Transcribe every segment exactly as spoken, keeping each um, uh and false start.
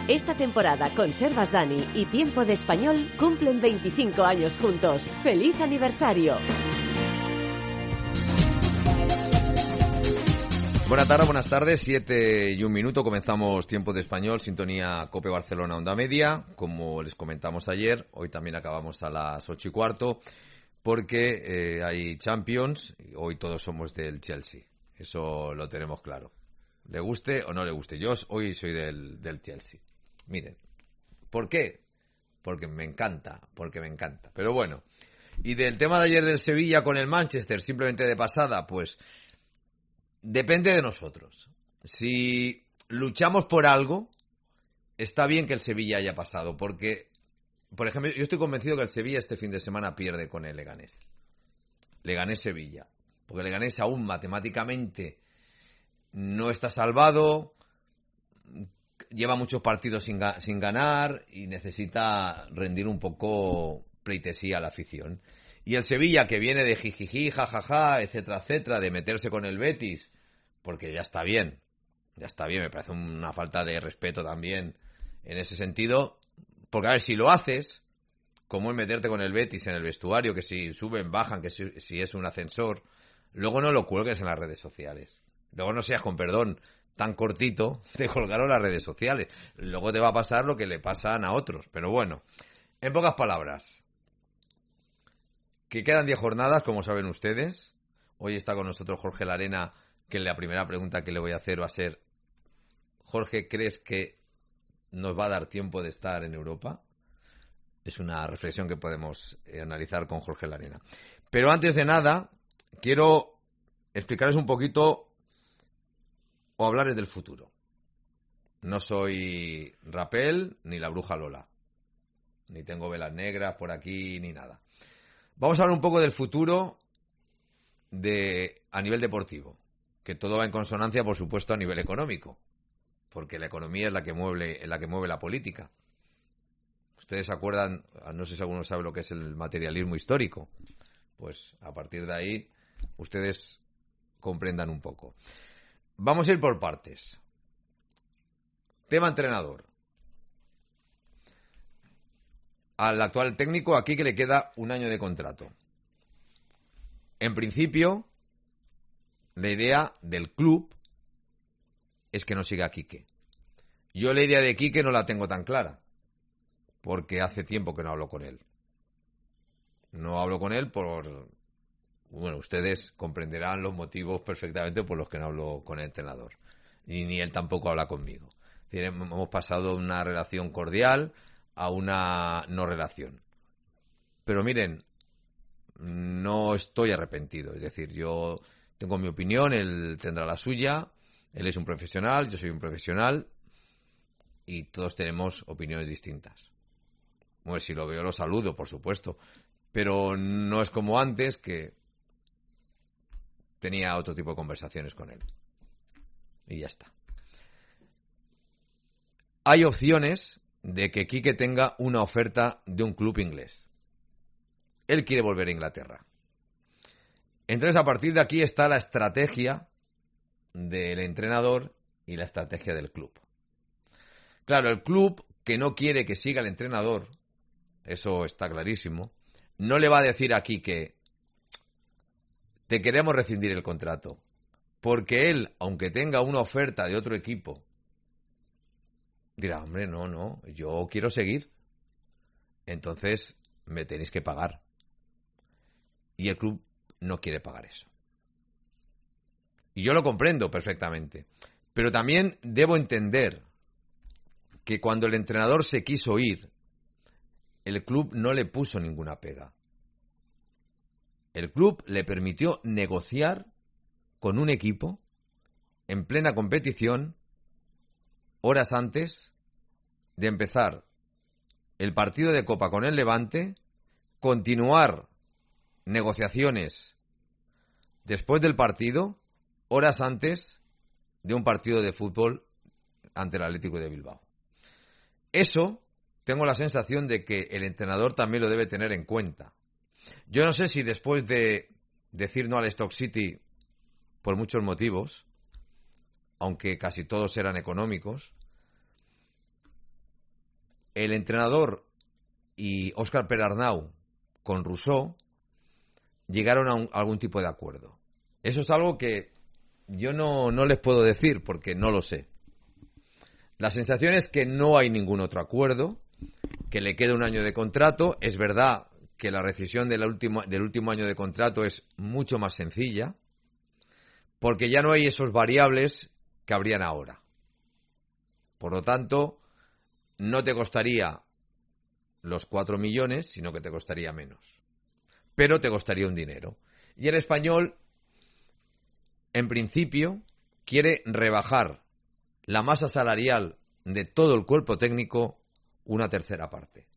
Esta temporada Conservas Dani y Tiempo de Español cumplen veinticinco años juntos. ¡Feliz aniversario! Buenas tardes, buenas tardes, siete y un minuto, comenzamos Tiempo de Español, sintonía COPE Barcelona Onda Media, como les comentamos ayer, hoy también acabamos a las ocho y cuarto, porque eh, hay Champions, y hoy todos somos del Chelsea, eso lo tenemos claro, le guste o no le guste, yo hoy soy del, del Chelsea, miren, ¿por qué? Porque me encanta, porque me encanta, pero bueno, y del tema de ayer del Sevilla con el Manchester, simplemente de pasada, pues... Depende de nosotros. Si luchamos por algo, está bien que el Sevilla haya pasado, porque, por ejemplo, yo estoy convencido que el Sevilla este fin de semana pierde con el Leganés. Leganés-Sevilla. Porque el Leganés aún matemáticamente no está salvado, lleva muchos partidos sin, ga- sin ganar y necesita rendir un poco pleitesía a la afición. Y el Sevilla, que viene de jijiji, jajaja, etcétera, etcétera, de meterse con el Betis, porque ya está bien, ya está bien, me parece una falta de respeto también en ese sentido, porque a ver, si lo haces, como es meterte con el Betis en el vestuario, que si suben, bajan, que si, si es un ascensor, luego no lo cuelgues en las redes sociales, luego no seas, con perdón, tan cortito de colgar en las redes sociales, luego te va a pasar lo que le pasan a otros, pero bueno, en pocas palabras, que quedan diez jornadas, como saben ustedes. Hoy está con nosotros Jorge Larena, que la primera pregunta que le voy a hacer va a ser: Jorge, ¿crees que nos va a dar tiempo de estar en Europa? Es una reflexión que podemos eh, analizar con Jorge Larena. Pero antes de nada, quiero explicarles un poquito o hablarles del futuro. No soy Rapel ni la bruja Lola, ni tengo velas negras por aquí ni nada. Vamos a hablar un poco del futuro de a nivel deportivo, que todo va en consonancia, por supuesto, a nivel económico, porque la economía es la que mueve, es la que mueve la política. Ustedes se acuerdan, no sé si alguno sabe lo que es el materialismo histórico, pues a partir de ahí ustedes comprendan un poco. Vamos a ir por partes. Tema entrenador. Al actual técnico aquí que le queda un año de contrato. En principio, la idea del club es que no siga Quique. Yo la idea de Quique no la tengo tan clara, porque hace tiempo que no hablo con él. No hablo con él por... Bueno, ustedes comprenderán los motivos perfectamente por los que no hablo con el entrenador. Y ni él tampoco habla conmigo. Es decir, hemos pasado de una relación cordial a una no relación. Pero miren, no estoy arrepentido. Es decir, yo tengo mi opinión, él tendrá la suya, él es un profesional, yo soy un profesional y todos tenemos opiniones distintas. Bueno, si lo veo lo saludo, por supuesto, pero no es como antes, que tenía otro tipo de conversaciones con él. Y ya está. Hay opciones de que Quique tenga una oferta de un club inglés. Él quiere volver a Inglaterra. Entonces, a partir de aquí está la estrategia del entrenador y la estrategia del club. Claro, el club, que no quiere que siga el entrenador, eso está clarísimo, no le va a decir a Quique: te queremos rescindir el contrato, porque él, aunque tenga una oferta de otro equipo, dirá: hombre, no, no, yo quiero seguir, entonces me tenéis que pagar. Y el club no quiere pagar eso. Y yo lo comprendo perfectamente. Pero también debo entender que cuando el entrenador se quiso ir, el club no le puso ninguna pega. El club le permitió negociar con un equipo en plena competición horas antes de empezar el partido de Copa con el Levante, continuar negociaciones después del partido, horas antes de un partido de fútbol ante el Atlético de Bilbao. Eso tengo la sensación de que el entrenador también lo debe tener en cuenta. Yo no sé si después de decir no al Stoke City por muchos motivos, aunque casi todos eran económicos, el entrenador y Óscar Perarnau con Rousseau llegaron a, un, a algún tipo de acuerdo. Eso es algo que yo no, no les puedo decir porque no lo sé. La sensación es que no hay ningún otro acuerdo, que le queda un año de contrato. Es verdad que la rescisión del último, del último año de contrato es mucho más sencilla, porque ya no hay esos variables que habrían ahora. Por lo tanto, no te costaría los cuatro millones, sino que te costaría menos. Pero te costaría un dinero. Y el Español, en principio, quiere rebajar la masa salarial de todo el cuerpo técnico una tercera parte.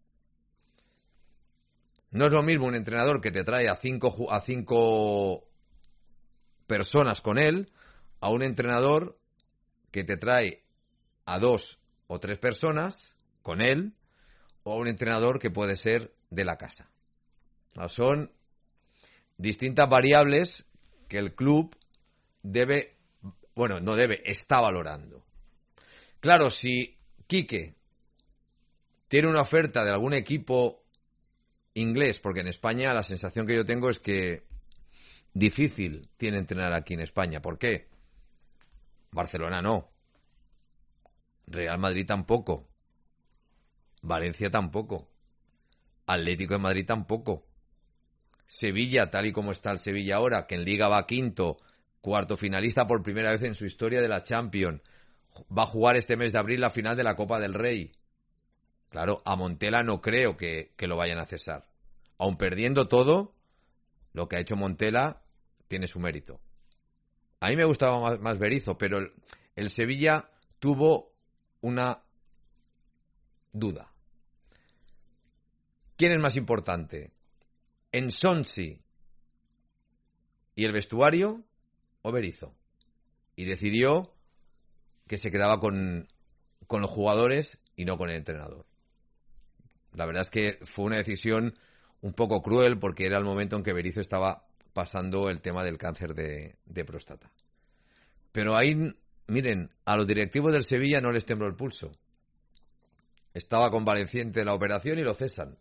No es lo mismo un entrenador que te trae a cinco, a cinco personas con él, a un entrenador que te trae a dos o tres personas con él, o a un entrenador que puede ser de la casa. Son distintas variables que el club debe, bueno, no debe, está valorando. Claro, si Quique tiene una oferta de algún equipo inglés, porque en España la sensación que yo tengo es que difícil tiene entrenar aquí en España. ¿Por qué? Barcelona no. Real Madrid tampoco. Valencia tampoco. Atlético de Madrid tampoco. Sevilla, tal y como está el Sevilla ahora, que en Liga va quinto, cuarto finalista por primera vez en su historia de la Champions, va a jugar este mes de abril la final de la Copa del Rey. Claro, a Montela no creo que, que lo vayan a cesar. Aun perdiendo todo, lo que ha hecho Montela tiene su mérito. A mí me gustaba más, más Berizzo, pero el, el Sevilla tuvo una duda. ¿Quién es más importante? ¿Ensonsi y el vestuario o Berizzo? Y decidió que se quedaba con, con los jugadores y no con el entrenador. La verdad es que fue una decisión un poco cruel porque era el momento en que Berizzo estaba pasando el tema del cáncer de, de próstata. Pero ahí, miren, a los directivos del Sevilla no les tembló el pulso. Estaba convaleciente de la operación y lo cesan.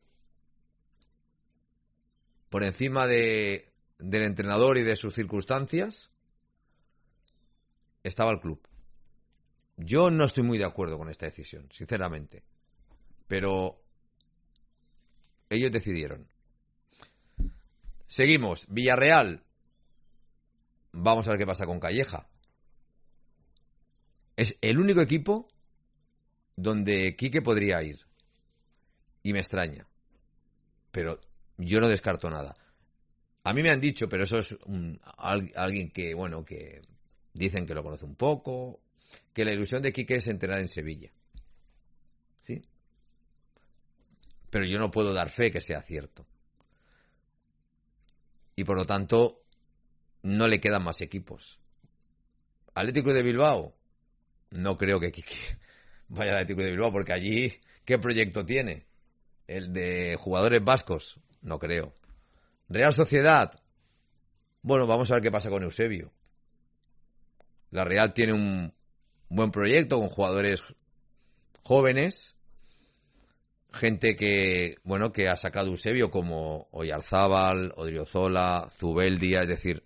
Por encima de, del entrenador y de sus circunstancias, estaba el club. Yo no estoy muy de acuerdo con esta decisión, sinceramente. Pero ellos decidieron. Seguimos. Villarreal. Vamos a ver qué pasa con Calleja. Es el único equipo donde Quique podría ir. Y me extraña. Pero yo no descarto nada. A mí me han dicho, pero eso es un, alguien que, bueno, que dicen que lo conoce un poco, que la ilusión de Quique es entrenar en Sevilla. ¿Sí? Pero yo no puedo dar fe que sea cierto. Y por lo tanto, no le quedan más equipos. Atlético de Bilbao. No creo que Quique vaya al Atlético de Bilbao, porque allí, ¿qué proyecto tiene? ¿El de jugadores vascos? No creo. Real Sociedad. Bueno, vamos a ver qué pasa con Eusebio. La Real tiene un buen proyecto con jugadores jóvenes, gente que, bueno, que ha sacado Eusebio como Oyarzábal, Odriozola, Zubeldia, es decir,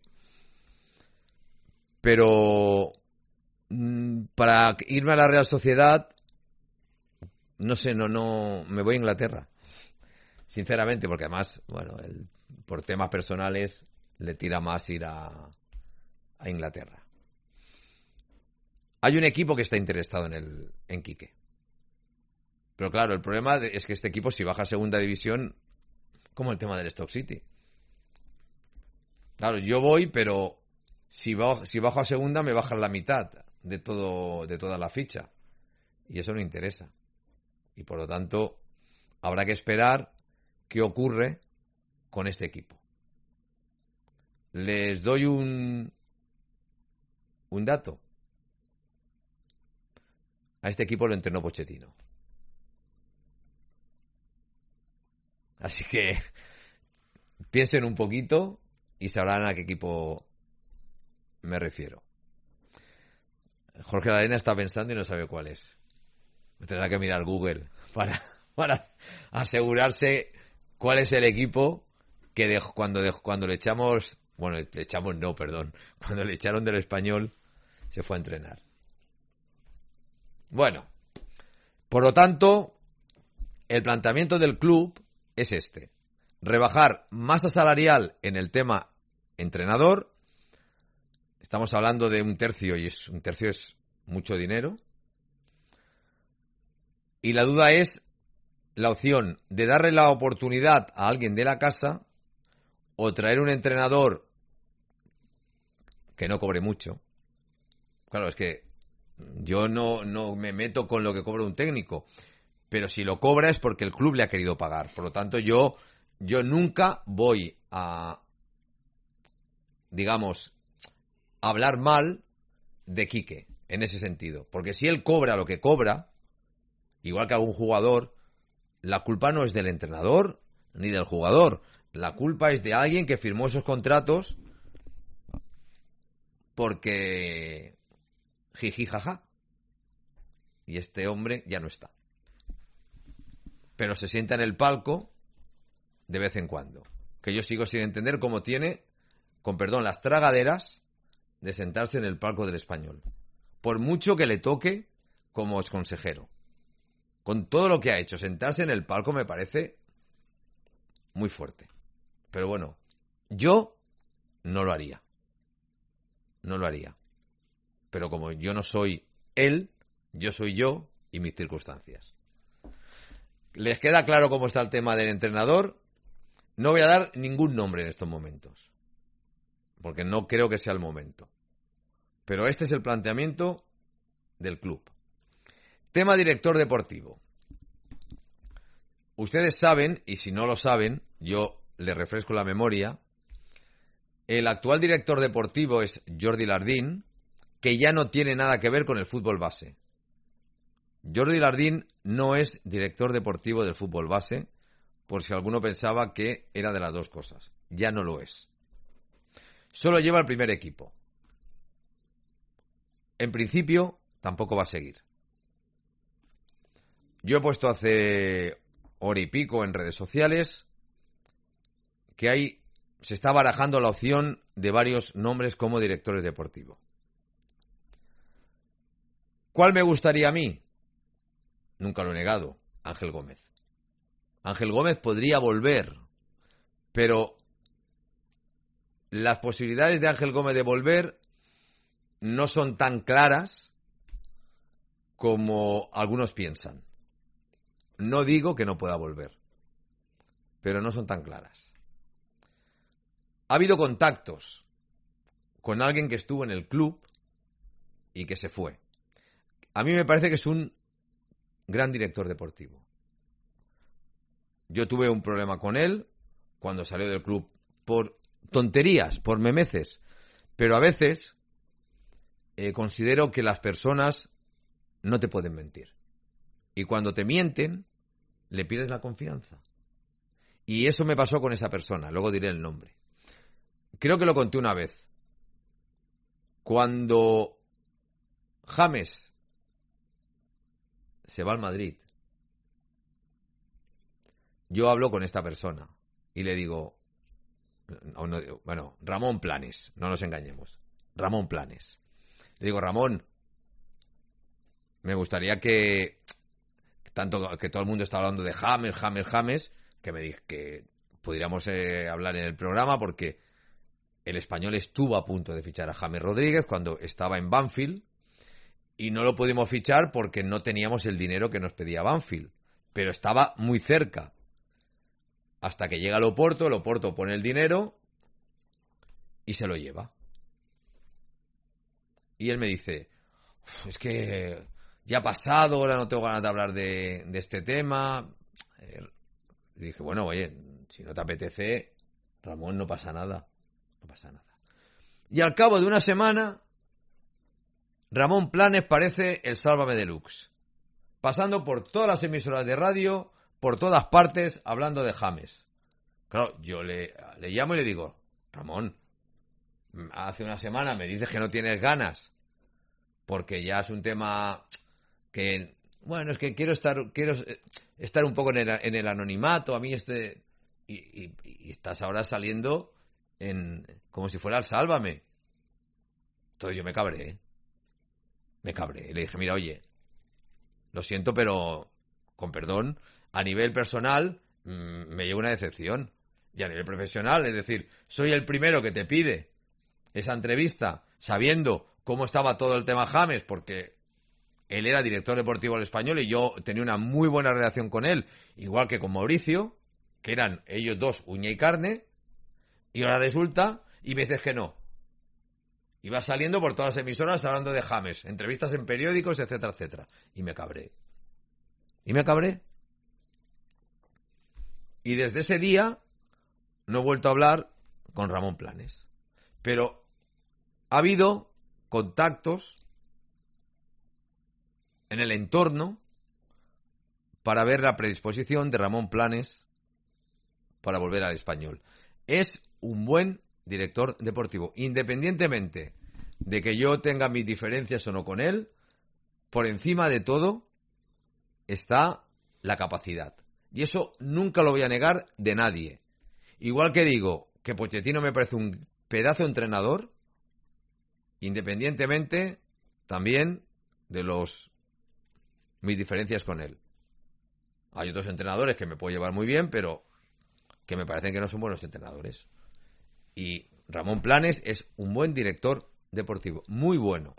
pero mmm, para irme a la Real Sociedad, no sé, no, no, me voy a Inglaterra, sinceramente, porque además, bueno, el, por temas personales le tira más ir a, a Inglaterra. Hay un equipo que está interesado en el en Quique. Pero claro, el problema es que este equipo, si baja a segunda división, como el tema del Stoke City. Claro, yo voy, pero si bajo, si bajo a segunda me bajan la mitad de todo de toda la ficha. Y eso no interesa. Y por lo tanto, habrá que esperar qué ocurre con este equipo. Les doy un, un dato. A este equipo lo entrenó Pochettino. Así que piensen un poquito y sabrán a qué equipo me refiero. Jorge Larena está pensando y no sabe cuál es. Tendrá que mirar Google para, para asegurarse cuál es el equipo que de, cuando, de, cuando le echamos, bueno, le echamos no, perdón, cuando le echaron del Español, se fue a entrenar. Bueno, por lo tanto, el planteamiento del club es este: rebajar masa salarial en el tema entrenador. Estamos hablando de un tercio, y es, un tercio es mucho dinero. Y la duda es la opción de darle la oportunidad a alguien de la casa o traer un entrenador que no cobre mucho. Claro, es que yo no, no me meto con lo que cobra un técnico, pero si lo cobra es porque el club le ha querido pagar. Por lo tanto, yo, yo nunca voy a, digamos, hablar mal de Quique en ese sentido. Porque si él cobra lo que cobra, igual que algún jugador, la culpa no es del entrenador ni del jugador. La culpa es de alguien que firmó esos contratos porque jiji jaja. Y este hombre ya no está. Pero se sienta en el palco de vez en cuando. Que yo sigo sin entender cómo tiene, con perdón, las tragaderas de sentarse en el palco del Español. Por mucho que le toque como exconsejero. Con todo lo que ha hecho, sentarse en el palco me parece muy fuerte. Pero bueno, yo no lo haría. No lo haría. Pero como yo no soy él, yo soy yo y mis circunstancias. ¿Les queda claro cómo está el tema del entrenador? No voy a dar ningún nombre en estos momentos, porque no creo que sea el momento. Pero este es el planteamiento del club. Tema director deportivo. Ustedes saben, y si no lo saben, yo les refresco la memoria, el actual director deportivo es Jordi Lardín, que ya no tiene nada que ver con el fútbol base. Jordi Lardín no es director deportivo del fútbol base, por si alguno pensaba que era de las dos cosas. Ya no lo es. Solo lleva el primer equipo. En principio, tampoco va a seguir. Yo he puesto hace hora y pico en redes sociales que hay, se está barajando la opción de varios nombres como directores deportivos. ¿Cuál me gustaría a mí? Nunca lo he negado, Ángel Gómez. Ángel Gómez podría volver, pero las posibilidades de Ángel Gómez de volver no son tan claras como algunos piensan. No digo que no pueda volver, pero no son tan claras. Ha habido contactos con alguien que estuvo en el club y que se fue. A mí me parece que es un gran director deportivo. Yo tuve un problema con él cuando salió del club por tonterías, por memeces, pero a veces eh, considero que las personas no te pueden mentir. Y cuando te mienten, le pierdes la confianza. Y eso me pasó con esa persona, luego diré el nombre. Creo que lo conté una vez. Cuando James se va al Madrid, yo hablo con esta persona y le digo, no, no, bueno, Ramón Planes, no nos engañemos, Ramón Planes. Le digo, Ramón, me gustaría que, tanto que todo el mundo está hablando de James, James, James, que me dije que pudiéramos eh, hablar en el programa, porque el Español estuvo a punto de fichar a James Rodríguez cuando estaba en Banfield y no lo pudimos fichar porque no teníamos el dinero que nos pedía Banfield, pero estaba muy cerca. Hasta que llega el Oporto, el Oporto pone el dinero y se lo lleva. Y él me dice, es que ya ha pasado, ahora no tengo ganas de hablar de, de este tema. Eh, y dije, bueno, oye, si no te apetece, Ramón, no pasa nada. No pasa nada. Y al cabo de una semana, Ramón Planes parece el Sálvame Deluxe, pasando por todas las emisoras de radio, por todas partes, hablando de James. Claro, yo le, le llamo y le digo, Ramón, hace una semana me dices que no tienes ganas, porque ya es un tema que, bueno, es que quiero estar, quiero, estar un poco en el, en el anonimato, a mí este... Y, y, y estás ahora saliendo en como si fuera el Sálvame. Entonces yo me cabré, ¿eh? Me cabré. Y le dije, mira, oye, lo siento, pero con perdón, a nivel personal mmm, me lleva una decepción. Y a nivel profesional, es decir, soy el primero que te pide esa entrevista sabiendo cómo estaba todo el tema James, porque él era director deportivo del Español y yo tenía una muy buena relación con él, igual que con Mauricio, que eran ellos dos uña y carne, y ahora resulta, y me dices que no. Y va saliendo por todas las emisoras hablando de James, entrevistas en periódicos, etcétera, etcétera. Y me cabré. Y me cabré. Y desde ese día no he vuelto a hablar con Ramón Planes. Pero ha habido contactos en el entorno para ver la predisposición de Ramón Planes para volver al Español. Es un buen director deportivo, independientemente de que yo tenga mis diferencias o no con él. Por encima de todo está la capacidad, y eso nunca lo voy a negar de nadie. Igual que digo que Pochettino me parece un pedazo de entrenador, independientemente también de los mis diferencias con él. Hay otros entrenadores que me puedo llevar muy bien, pero que me parecen que no son buenos entrenadores. Y Ramón Planes es un buen director deportivo, muy bueno.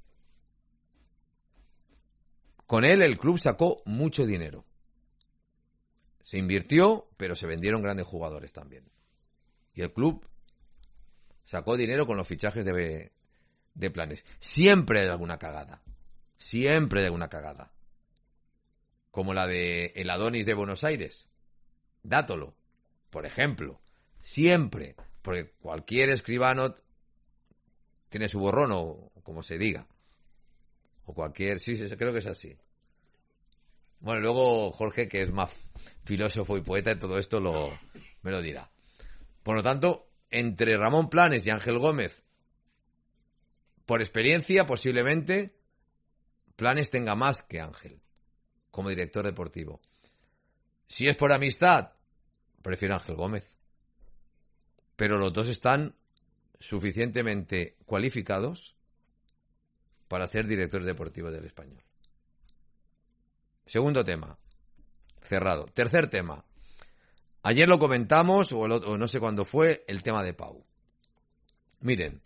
Con él el club sacó mucho dinero. Se invirtió, pero se vendieron grandes jugadores también. Y el club sacó dinero con los fichajes de, de Planes. Siempre hay alguna cagada. Siempre hay alguna cagada. Como la de el Adonis de Buenos Aires. Dátolo, por ejemplo. Siempre. Porque cualquier escribano tiene su borrón, o como se diga. O cualquier... Sí, creo que es así. Bueno, luego Jorge, que es más filósofo y poeta, y todo esto lo, me lo dirá. Por lo tanto, entre Ramón Planes y Ángel Gómez, por experiencia, posiblemente, Planes tenga más que Ángel como director deportivo. Si es por amistad, prefiero a Ángel Gómez. Pero los dos están suficientemente cualificados para ser directores deportivos del Español. Segundo tema, cerrado. Tercer tema. Ayer lo comentamos, o, el otro, o no sé cuándo fue, el tema de Pau. Miren,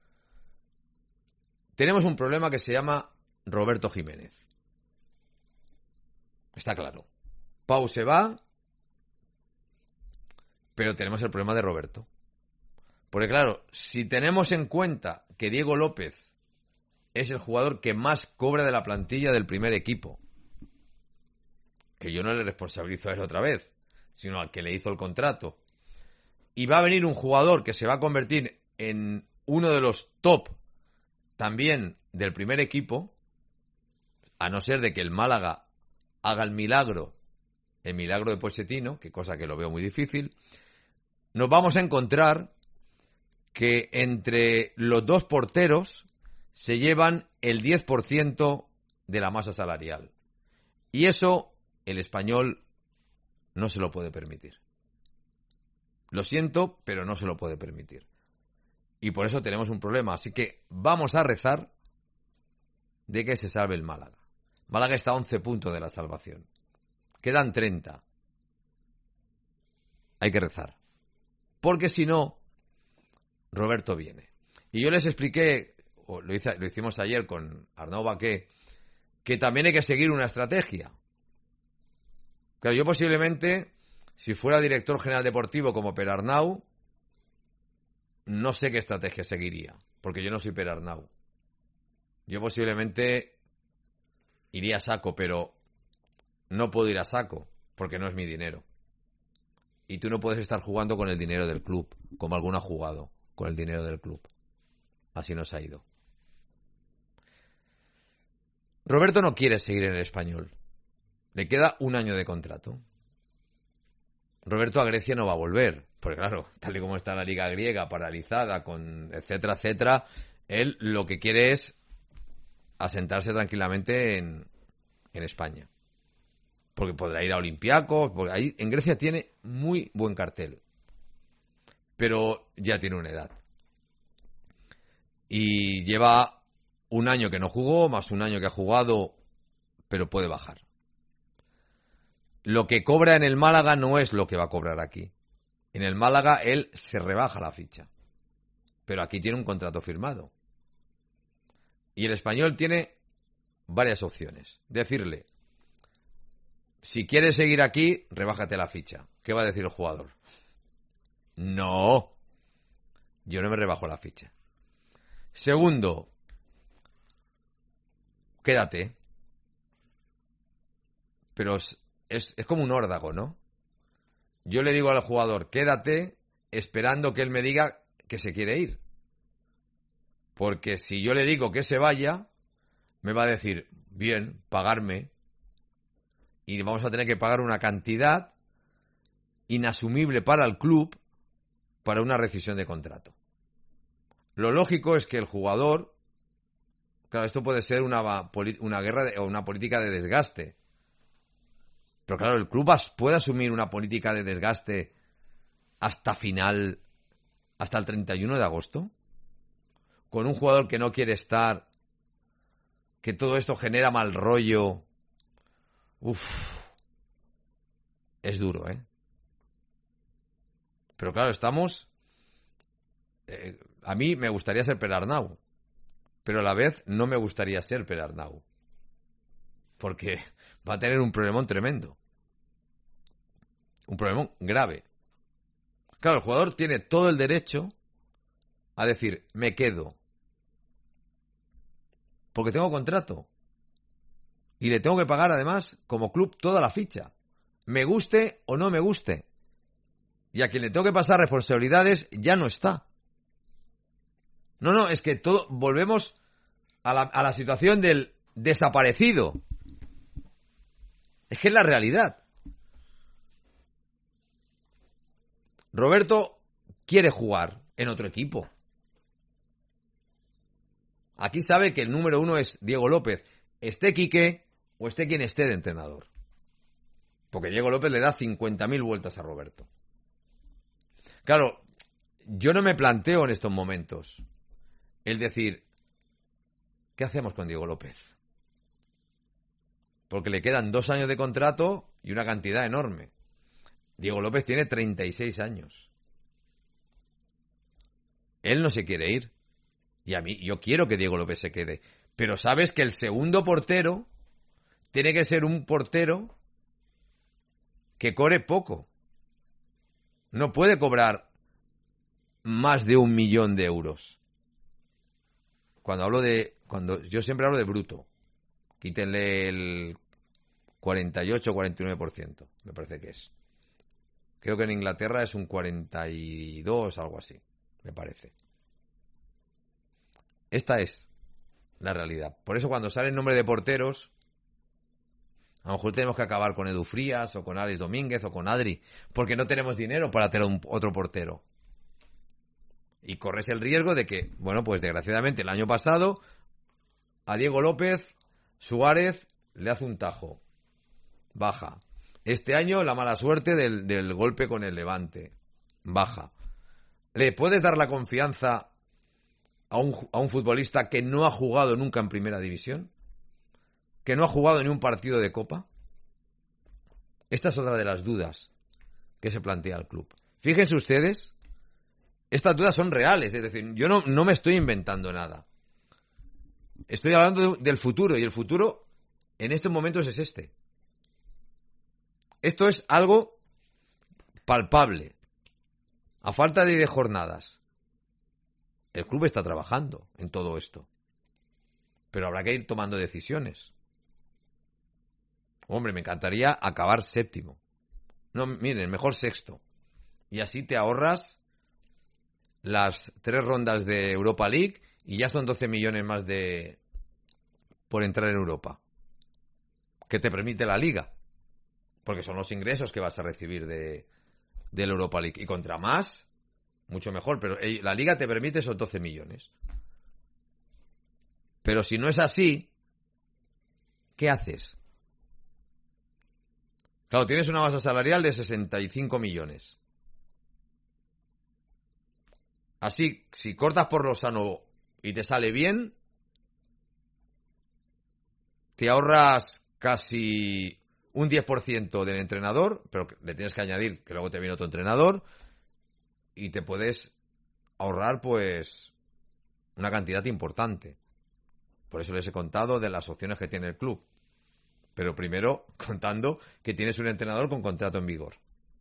tenemos un problema que se llama Roberto Jiménez. Está claro. Pau se va, pero tenemos el problema de Roberto. Porque claro, si tenemos en cuenta que Diego López es el jugador que más cobra de la plantilla del primer equipo, que yo no le responsabilizo a él otra vez, sino al que le hizo el contrato, y va a venir un jugador que se va a convertir en uno de los top también del primer equipo, a no ser de que el Málaga haga el milagro, el milagro de Pochettino, que cosa que lo veo muy difícil, nos vamos a encontrar que entre los dos porteros se llevan el diez por ciento de la masa salarial. Y eso el Español no se lo puede permitir. Lo siento, pero no se lo puede permitir. Y por eso tenemos un problema. Así que vamos a rezar de que se salve el Málaga. Málaga está a once puntos de la salvación. Quedan treinta. Hay que rezar. Porque si no, Roberto viene. Y yo les expliqué, o lo, hice, lo hicimos ayer con Arnau Baqué, que también hay que seguir una estrategia. Claro, yo posiblemente, si fuera director general deportivo como Per Arnau, no sé qué estrategia seguiría, porque yo no soy Per Arnau. Yo posiblemente iría a saco, pero no puedo ir a saco, porque no es mi dinero. Y tú no puedes estar jugando con el dinero del club, como alguno ha jugado con el dinero del club. Así nos ha ido. Roberto no quiere seguir en el Español. Le queda un año de contrato. Roberto a Grecia no va a volver, porque claro, tal y como está la liga griega paralizada, con etcétera, etcétera, él lo que quiere es asentarse tranquilamente en, en España. porque podrá ir a Olympiacos, porque ahí en Grecia tiene muy buen cartel, pero ya tiene una edad. Y lleva un año que no jugó, más un año que ha jugado, pero puede bajar. Lo que cobra en el Málaga no es lo que va a cobrar aquí. En el Málaga él se rebaja la ficha, pero aquí tiene un contrato firmado. Y el Español tiene varias opciones. Decirle, si quieres seguir aquí, rebájate la ficha. ¿Qué va a decir el jugador? No, yo no me rebajo la ficha. Segundo, quédate. Pero es, es, es como un órdago, ¿no? Yo le digo al jugador, quédate, esperando que él me diga que se quiere ir. Porque si yo le digo que se vaya, me va a decir, bien, pagarme. Y vamos a tener que pagar una cantidad inasumible para el club para una rescisión de contrato. Lo lógico es que el jugador, claro, esto puede ser una, una guerra de, o una política de desgaste. Pero claro, el club puede asumir una política de desgaste hasta final, hasta el treinta y uno de agosto, con un jugador que no quiere estar, que todo esto genera mal rollo. Uf, es duro, ¿eh? Pero claro, estamos... Eh, a mí me gustaría ser Perarnau, pero a la vez no me gustaría ser Perarnau, porque va a tener un problemón tremendo. Un problemón grave. Claro, el jugador tiene todo el derecho a decir, me quedo, porque tengo contrato. Y le tengo que pagar, además, como club, toda la ficha. Me guste o no me guste. Y a quien le tengo que pasar responsabilidades ya no está. No, no, es que todo volvemos a la, a la situación del desaparecido. Es que es la realidad. Roberto quiere jugar en otro equipo. Aquí sabe que el número uno es Diego López. Esté Quique o esté quien esté de entrenador. Porque Diego López le da cincuenta mil vueltas a Roberto. Claro, yo no me planteo en estos momentos el decir, ¿qué hacemos con Diego López? Porque le quedan dos años de contrato y una cantidad enorme. Diego López tiene treinta y seis años. Él no se quiere ir. Y a mí, yo quiero que Diego López se quede. Pero sabes que el segundo portero tiene que ser un portero que cobre poco. No puede cobrar más de un millón de euros. Cuando hablo de... cuando yo siempre hablo de bruto. Quítenle el cuarenta y ocho o cuarenta y nueve por ciento, me parece que es. Creo que en Inglaterra es un cuarenta y dos, algo así, me parece. Esta es la realidad. Por eso cuando sale el nombre de porteros, a lo mejor tenemos que acabar con Edu Frías o con Alex Domínguez o con Adri, porque no tenemos dinero para tener un, otro portero. Y corres el riesgo de que, bueno, pues desgraciadamente el año pasado a Diego López Suárez le hace un tajo, baja. Este año la mala suerte del, del golpe con el Levante, baja. ¿Le puedes dar la confianza a un, a un futbolista que no ha jugado nunca en primera división? ¿Que no ha jugado ni un partido de Copa? Esta es otra de las dudas que se plantea el club. Fíjense ustedes, estas dudas son reales, es decir, yo no, no me estoy inventando nada. Estoy hablando de, del futuro, y el futuro en estos momentos es este. Esto es algo palpable. A falta de, de jornadas. El club está trabajando en todo esto. Pero habrá que ir tomando decisiones. Hombre, me encantaría acabar séptimo. No, miren, mejor sexto. Y así te ahorras las tres rondas de Europa League y ya son doce millones más de por entrar en Europa. Que te permite la Liga. Porque son los ingresos que vas a recibir de, de la Europa League. Y contra más, mucho mejor. Pero la Liga te permite esos doce millones. Pero si no es así, ¿qué haces? Claro, tienes una masa salarial de sesenta y cinco millones. Así, si cortas por lo sano y te sale bien, te ahorras casi un diez por ciento del entrenador, pero le tienes que añadir que luego te viene otro entrenador, y te puedes ahorrar pues una cantidad importante. Por eso les he contado de las opciones que tiene el club. Pero primero contando que tienes un entrenador con contrato en vigor.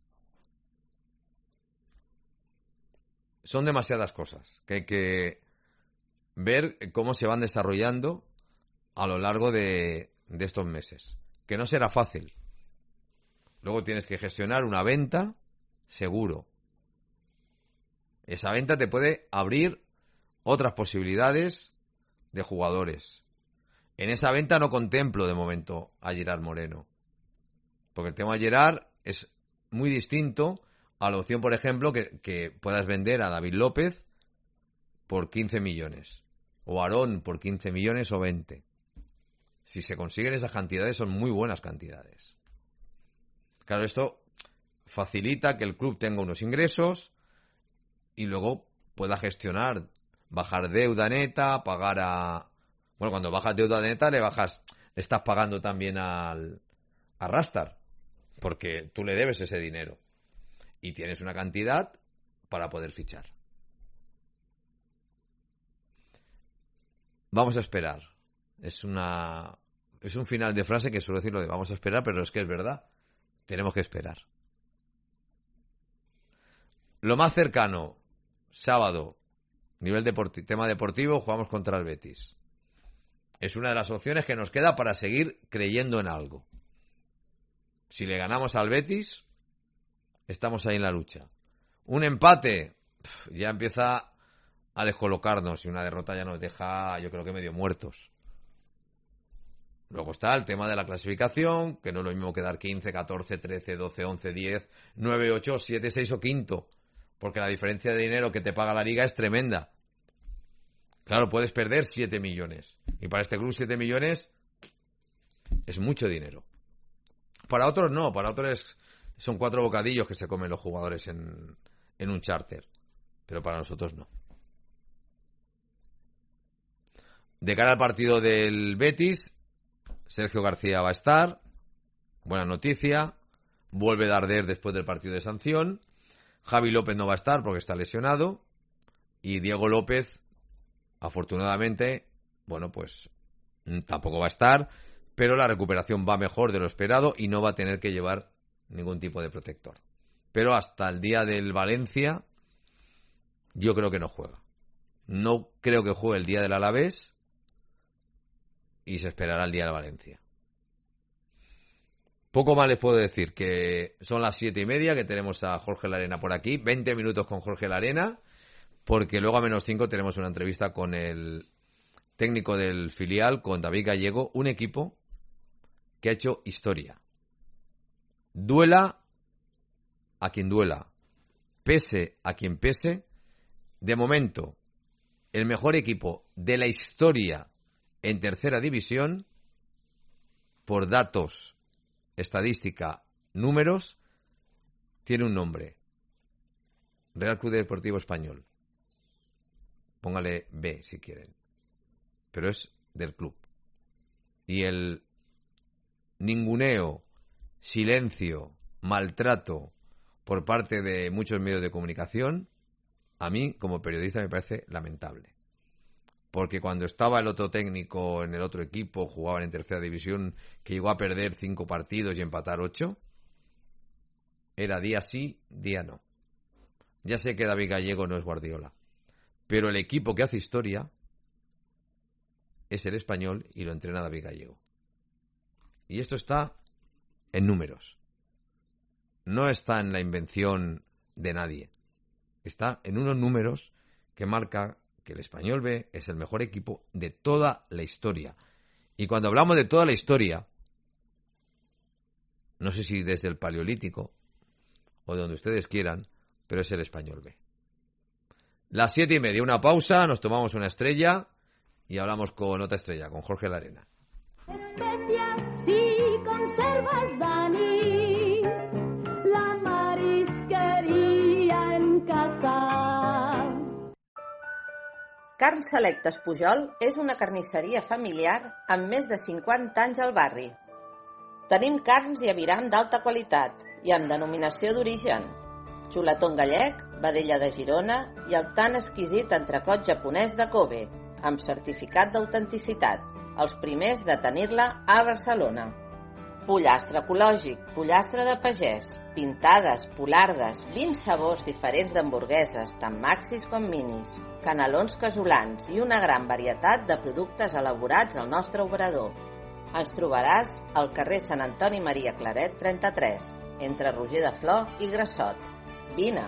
Son demasiadas cosas que hay que ver cómo se van desarrollando a lo largo de, de estos meses. Que no será fácil. Luego tienes que gestionar una venta, seguro. Esa venta te puede abrir otras posibilidades de jugadores. En esa venta no contemplo de momento a Gerard Moreno. Porque el tema de Gerard es muy distinto a la opción, por ejemplo, que, que puedas vender a David López por quince millones. O a Aarón por quince millones o veinte. Si se consiguen esas cantidades, son muy buenas cantidades. Claro, esto facilita que el club tenga unos ingresos y luego pueda gestionar, bajar deuda neta, pagar a... Bueno, cuando bajas deuda neta le bajas, le estás pagando también al a Rastar, porque tú le debes ese dinero y tienes una cantidad para poder fichar. Vamos a esperar. Es una es un final de frase que suelo decir lo de vamos a esperar, pero es que es verdad. Tenemos que esperar. Lo más cercano, sábado, nivel deportivo, tema deportivo, jugamos contra el Betis. Es una de las opciones que nos queda para seguir creyendo en algo. Si le ganamos al Betis, estamos ahí en la lucha. Un empate, pf, ya empieza a descolocarnos, y una derrota ya nos deja, yo creo que medio muertos. Luego está el tema de la clasificación, que no es lo mismo que dar quince, catorce, trece, doce, once, diez, nueve, ocho, siete, seis o quinto, porque la diferencia de dinero que te paga la liga es tremenda. Claro, puedes perder siete millones. Y para este club siete millones es mucho dinero. Para otros no, para otros es, son cuatro bocadillos que se comen los jugadores en, en un charter. Pero para nosotros no. De cara al partido del Betis, Sergio García va a estar. Buena noticia. Vuelve Darder después del partido de sanción. Javi López no va a estar porque está lesionado. Y Diego López, afortunadamente, bueno, pues tampoco va a estar, pero la recuperación va mejor de lo esperado y no va a tener que llevar ningún tipo de protector. Pero hasta el día del Valencia, yo creo que no juega. No creo que juegue el día del Alavés y se esperará el día del Valencia. Poco más les puedo decir, que son las siete y media, que tenemos a Jorge Larena por aquí, veinte minutos con Jorge Larena, porque luego a menos cinco tenemos una entrevista con el técnico del filial, con David Gallego, un equipo que ha hecho historia. Duela a quien duela, pese a quien pese, de momento, el mejor equipo de la historia en tercera división, por datos, estadística, números, tiene un nombre: Real Club Deportivo Español. Póngale B si quieren. Pero es del club. Y el ninguneo, silencio, maltrato por parte de muchos medios de comunicación, a mí como periodista me parece lamentable. Porque cuando estaba el otro técnico en el otro equipo, jugaban en tercera división, que llegó a perder cinco partidos y empatar ocho, era día sí, día no. Ya sé que David Gallego no es Guardiola, pero el equipo que hace historia es el Español y lo entrena David Gallego. Y esto está en números. No está en la invención de nadie. Está en unos números que marca que el Español B es el mejor equipo de toda la historia. Y cuando hablamos de toda la historia, no sé si desde el Paleolítico o de donde ustedes quieran, pero es el Español B. Las siete y media, una pausa, nos tomamos una estrella y hablamos con otra estrella, con Jorge Larena. Especias y conservas, Dani. Carn Selectes Pujol és una carnisseria familiar amb més de cinquanta anys al barri. Tenim carns i aviram d'alta qualitat i amb denominació d'origen. Xuletón gallec, vedella de Girona i el tan exquisit entrecot japonès de Kobe, amb certificat d'autenticitat, els primers de tenir-la a Barcelona. Pollastre ecològic, pollastre de pagès, pintades, polardes, vint sabors diferents d'hamburgueses, tant maxis com minis, canelons casolans i una gran varietat de productes elaborats al nostre obrador. Ens trobaràs al carrer Sant Antoni Maria Claret trenta-tres, entre Roger de Flor i Grassot. Vine.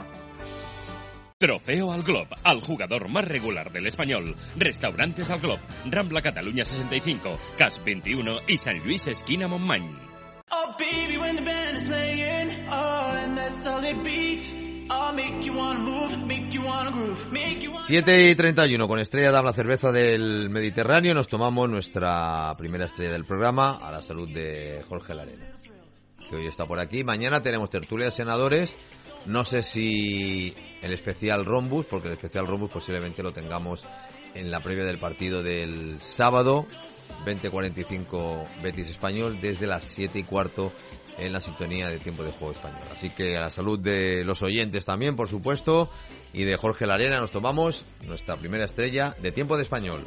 Trofeo al Glob, al jugador más regular del Español. Restaurantes al Glob, Rambla Cataluña sesenta y cinco, Cas veintiuno y San Luis esquina Montmany. Oh baby, when the band is playing, oh, and that's all they beat. I'll make you wanna move, make you wanna groove, make you wanna... siete y treinta y uno, con Estrella Damm, la cerveza del Mediterráneo, nos tomamos nuestra primera estrella del programa, a la salud de Jorge Larena, que hoy está por aquí. Mañana tenemos tertulia de senadores, no sé si el especial Rombus, porque el especial Rombus posiblemente lo tengamos en la previa del partido del sábado, veinte cuarenta y cinco Betis Español, desde las siete y cuarto en la sintonía de Tiempo de Juego Español. Así que a la salud de los oyentes también, por supuesto, y de Jorge Larena nos tomamos nuestra primera estrella de Tiempo de Español.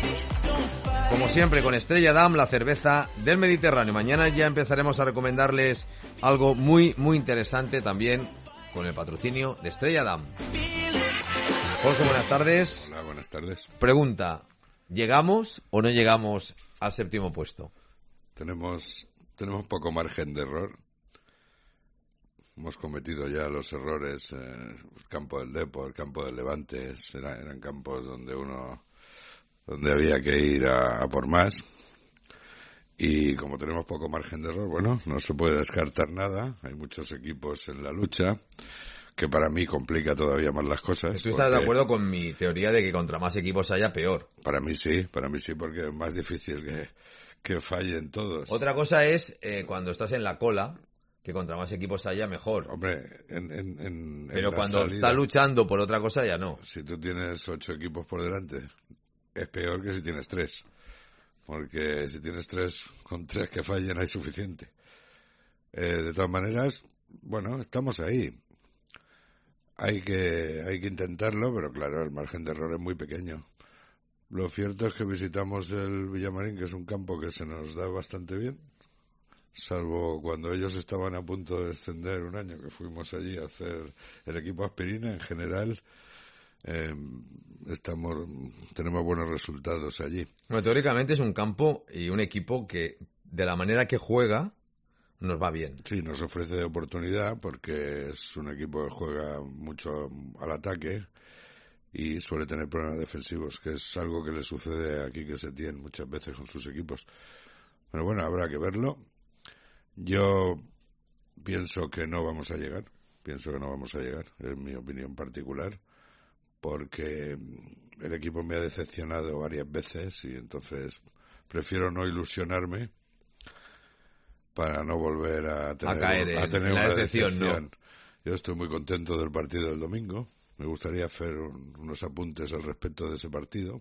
Como siempre, con Estrella Damm, la cerveza del Mediterráneo. Mañana ya empezaremos a recomendarles algo muy, muy interesante también con el patrocinio de Estrella Damm. Jorge, buenas tardes. Hola, buenas tardes. Pregunta, ¿llegamos o no llegamos al séptimo puesto? Tenemos, tenemos poco margen de error. Hemos cometido ya los errores en el campo del Depor, el campo del Levante. Eran, eran campos donde uno... donde había que ir a, a por más, y como tenemos poco margen de error, bueno, no se puede descartar nada. Hay muchos equipos en la lucha, que para mí complica todavía más las cosas. ¿Tú estás de acuerdo con mi teoría de que contra más equipos haya, peor? Para mí sí, para mí sí, porque es más difícil que, que fallen todos. Otra cosa es eh, cuando estás en la cola, que contra más equipos haya, mejor. Hombre, en, en, en Pero en cuando salida, estás luchando por otra cosa, ya no. Si tú tienes ocho equipos por delante, es peor que si tienes tres, porque si tienes tres, con tres que fallen hay suficiente. Eh, de todas maneras, bueno, estamos ahí. Hay que hay que intentarlo, pero claro, el margen de error es muy pequeño. Lo cierto es que visitamos el Villamarín, que es un campo que se nos da bastante bien, salvo cuando ellos estaban a punto de descender un año, que fuimos allí a hacer el equipo Aspirina. En general, Eh, estamos tenemos buenos resultados allí. Bueno, teóricamente es un campo y un equipo que, de la manera que juega, nos va bien. Sí, nos ofrece oportunidad porque es un equipo que juega mucho al ataque y suele tener problemas defensivos, que es algo que le sucede aquí que se tiene muchas veces con sus equipos. Pero bueno, habrá que verlo. Yo pienso que no vamos a llegar, pienso que no vamos a llegar, es mi opinión particular, porque el equipo me ha decepcionado varias veces y entonces prefiero no ilusionarme para no volver a tener, a caer en, a tener en la una decepción. decepción. ¿No? Yo estoy muy contento del partido del domingo. Me gustaría hacer un, unos apuntes al respecto de ese partido,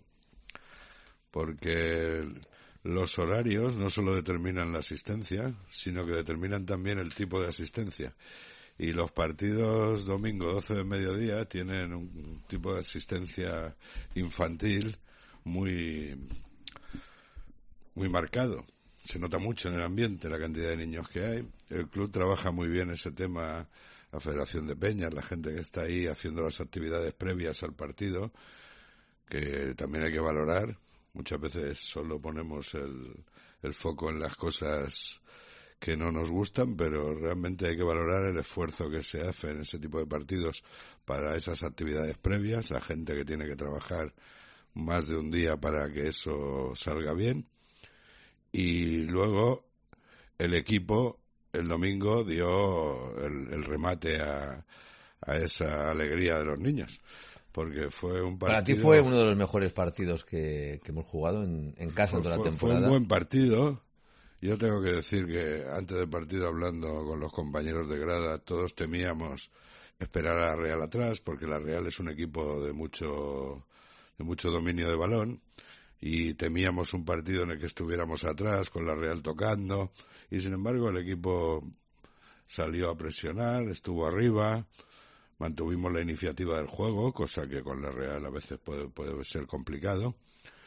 porque los horarios no solo determinan la asistencia, sino que determinan también el tipo de asistencia. Y los partidos domingo doce de mediodía tienen un tipo de asistencia infantil muy muy marcado. Se nota mucho en el ambiente la cantidad de niños que hay. El club trabaja muy bien ese tema, la Federación de Peñas, la gente que está ahí haciendo las actividades previas al partido, que también hay que valorar. Muchas veces solo ponemos el, el foco en las cosas que no nos gustan, pero realmente hay que valorar el esfuerzo que se hace en ese tipo de partidos para esas actividades previas, la gente que tiene que trabajar más de un día para que eso salga bien. Y luego el equipo el domingo dio el, el remate a, a esa alegría de los niños, porque fue un partido... Para ti fue uno de los mejores partidos que, que hemos jugado en, en casa toda la temporada. Fue un buen partido. Yo tengo que decir que antes del partido, hablando con los compañeros de grada, todos temíamos esperar a la Real atrás, porque la Real es un equipo de mucho de mucho dominio de balón, y temíamos un partido en el que estuviéramos atrás, con la Real tocando, y sin embargo el equipo salió a presionar, estuvo arriba, mantuvimos la iniciativa del juego, cosa que con la Real a veces puede, puede ser complicado,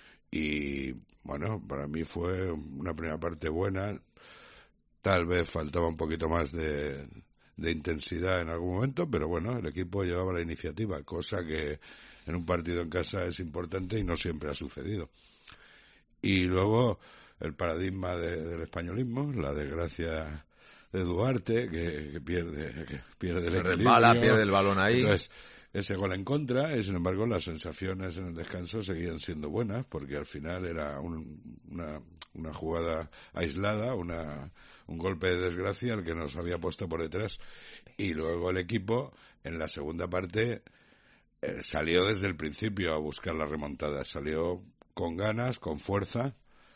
y bueno, para mí fue una primera parte buena. Tal vez faltaba un poquito más de, de intensidad en algún momento, pero bueno, el equipo llevaba la iniciativa, cosa que en un partido en casa es importante y no siempre ha sucedido. Y luego el paradigma de, del españolismo, la desgracia de Duarte, que, que pierde que pierde el Se equilibrio, resbala, pierde el balón ahí. Entonces, ese gol en contra, y sin embargo las sensaciones en el descanso seguían siendo buenas, porque al final era un, una, una jugada aislada, una, un golpe de desgracia el que nos había puesto por detrás, y luego el equipo en la segunda parte eh, salió desde el principio a buscar la remontada, salió con ganas, con fuerza,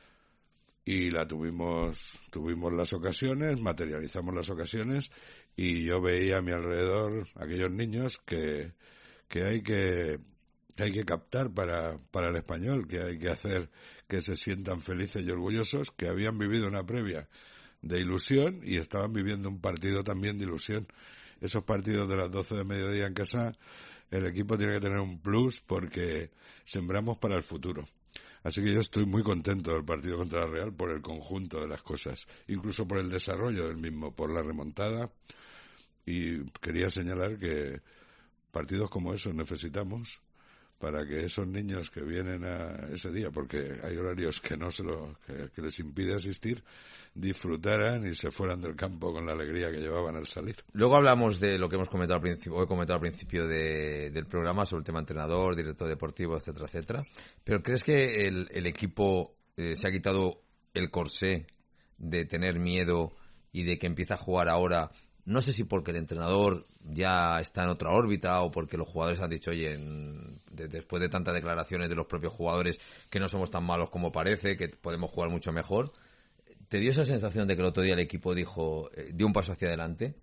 y la tuvimos, tuvimos las ocasiones, materializamos las ocasiones, y yo veía a mi alrededor aquellos niños que, que hay que, que hay que captar para, para el Español, que hay que hacer que se sientan felices y orgullosos, que habían vivido una previa de ilusión y estaban viviendo un partido también de ilusión. Esos partidos de las doce de mediodía en casa, el equipo tiene que tener un plus porque sembramos para el futuro. Así que yo estoy muy contento del partido contra la Real por el conjunto de las cosas, incluso por el desarrollo del mismo, por la remontada. Y quería señalar que partidos como esos necesitamos para que esos niños que vienen a ese día, porque hay horarios que no se lo, que, que les impide asistir, disfrutaran y se fueran del campo con la alegría que llevaban al salir. Luego hablamos de lo que hemos comentado al principio, o he comentado al principio de, del programa sobre el tema entrenador, director deportivo, etcétera, etcétera. Pero ¿crees que el, el equipo eh, se ha quitado el corsé de tener miedo y de que empieza a jugar ahora? No sé si porque el entrenador ya está en otra órbita o porque los jugadores han dicho, oye, en, de, después de tantas declaraciones de los propios jugadores que no somos tan malos como parece, que podemos jugar mucho mejor. ¿Te dio esa sensación de que el otro día el equipo dijo, eh, dio un paso hacia adelante?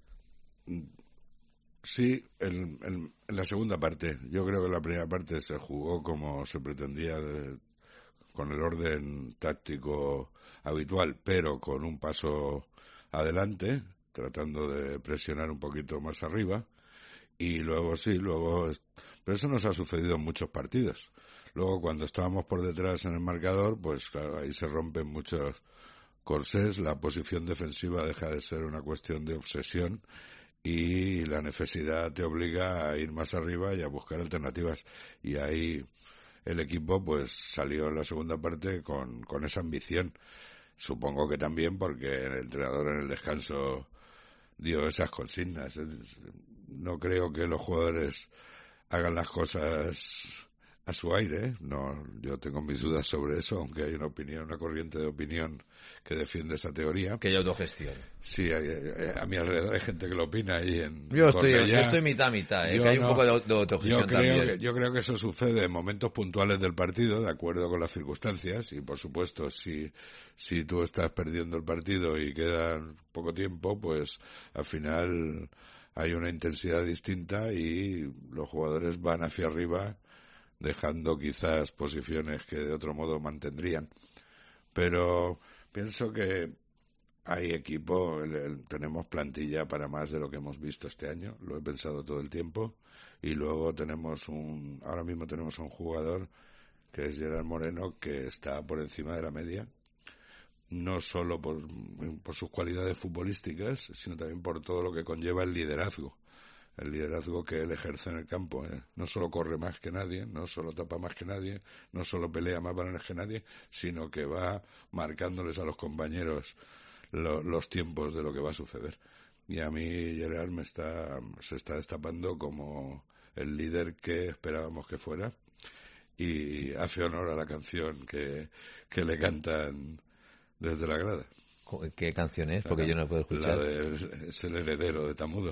Sí, en, en, en la segunda parte. Yo creo que en la primera parte se jugó como se pretendía, de, con el orden táctico habitual, pero con un paso adelante, tratando de presionar un poquito más arriba, y luego sí, luego... Pero eso nos ha sucedido en muchos partidos. Luego, cuando estábamos por detrás en el marcador, pues claro, ahí se rompen muchos corsés, la posición defensiva deja de ser una cuestión de obsesión y la necesidad te obliga a ir más arriba y a buscar alternativas. Y ahí el equipo pues salió en la segunda parte con, con esa ambición. Supongo que también porque el entrenador en el descanso dio esas consignas. No creo que los jugadores hagan las cosas a su aire, no, yo tengo mis dudas sobre eso, aunque hay una opinión, una corriente de opinión que defiende esa teoría. Que hay autogestión. Sí, hay, a mi alrededor hay gente que lo opina ahí en Yo estoy, Cornellá. yo estoy mitad mitad, ¿eh? Yo que hay no, un poco de, de autogestión yo creo también. Que, yo creo que eso sucede en momentos puntuales del partido, de acuerdo con las circunstancias, y por supuesto, si, si tú estás perdiendo el partido y queda poco tiempo, pues al final hay una intensidad distinta y los jugadores van hacia arriba, dejando quizás posiciones que de otro modo mantendrían. Pero pienso que hay equipo, el, el, tenemos plantilla para más de lo que hemos visto este año, lo he pensado todo el tiempo, y luego tenemos un, ahora mismo tenemos un jugador que es Gerard Moreno, que está por encima de la media, no solo por, por sus cualidades futbolísticas, sino también por todo lo que conlleva el liderazgo. El liderazgo que él ejerce en el campo, ¿eh? No solo corre más que nadie, no solo tapa más que nadie, no solo pelea más balones que nadie, sino que va marcándoles a los compañeros lo, los tiempos de lo que va a suceder. Y a mí Gerard me está, se está destapando como el líder que esperábamos que fuera, y hace honor a la canción que, que le cantan desde la grada. ¿Qué canción es? Porque la, yo no la puedo escuchar. La de, es el heredero de Tamudo.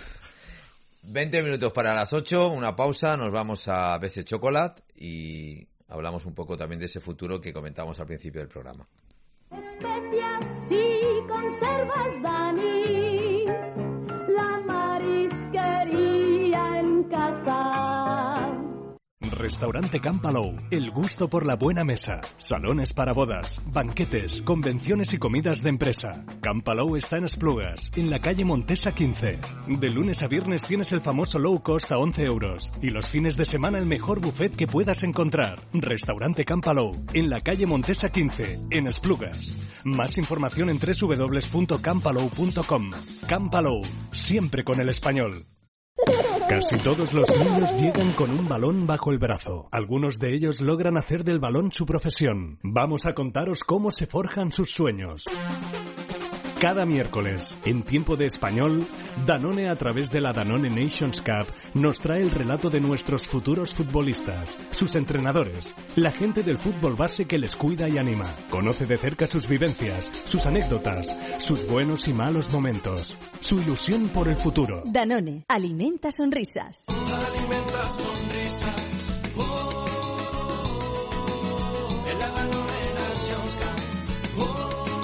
veinte minutos para las ocho, una pausa, nos vamos a Best Chocolate y hablamos un poco también de ese futuro que comentamos al principio del programa. Especias y conservas, Dani, la marisquería en casa. Restaurante Camp Palou, el gusto por la buena mesa. Salones para bodas, banquetes, convenciones y comidas de empresa. Camp Palou está en Esplugas, en la calle Montesa quince. De lunes a viernes tienes el famoso low cost a once euros. Y los fines de semana el mejor buffet que puedas encontrar. Restaurante Camp Palou, en la calle Montesa quince, en Esplugas. Más información en doble u doble u doble u punto camp palou punto com. Camp Palou, siempre con el español. Casi todos los niños llegan con un balón bajo el brazo. Algunos de ellos logran hacer del balón su profesión. Vamos a contaros cómo se forjan sus sueños. Cada miércoles, en Tiempo de Español, Danone, a través de la Danone Nations Cup, nos trae el relato de nuestros futuros futbolistas, sus entrenadores, la gente del fútbol base que les cuida y anima. Conoce de cerca sus vivencias, sus anécdotas, sus buenos y malos momentos, su ilusión por el futuro. Danone, alimenta sonrisas. Alimenta sonrisas. Oh, en la Danone Nations Cup. Oh.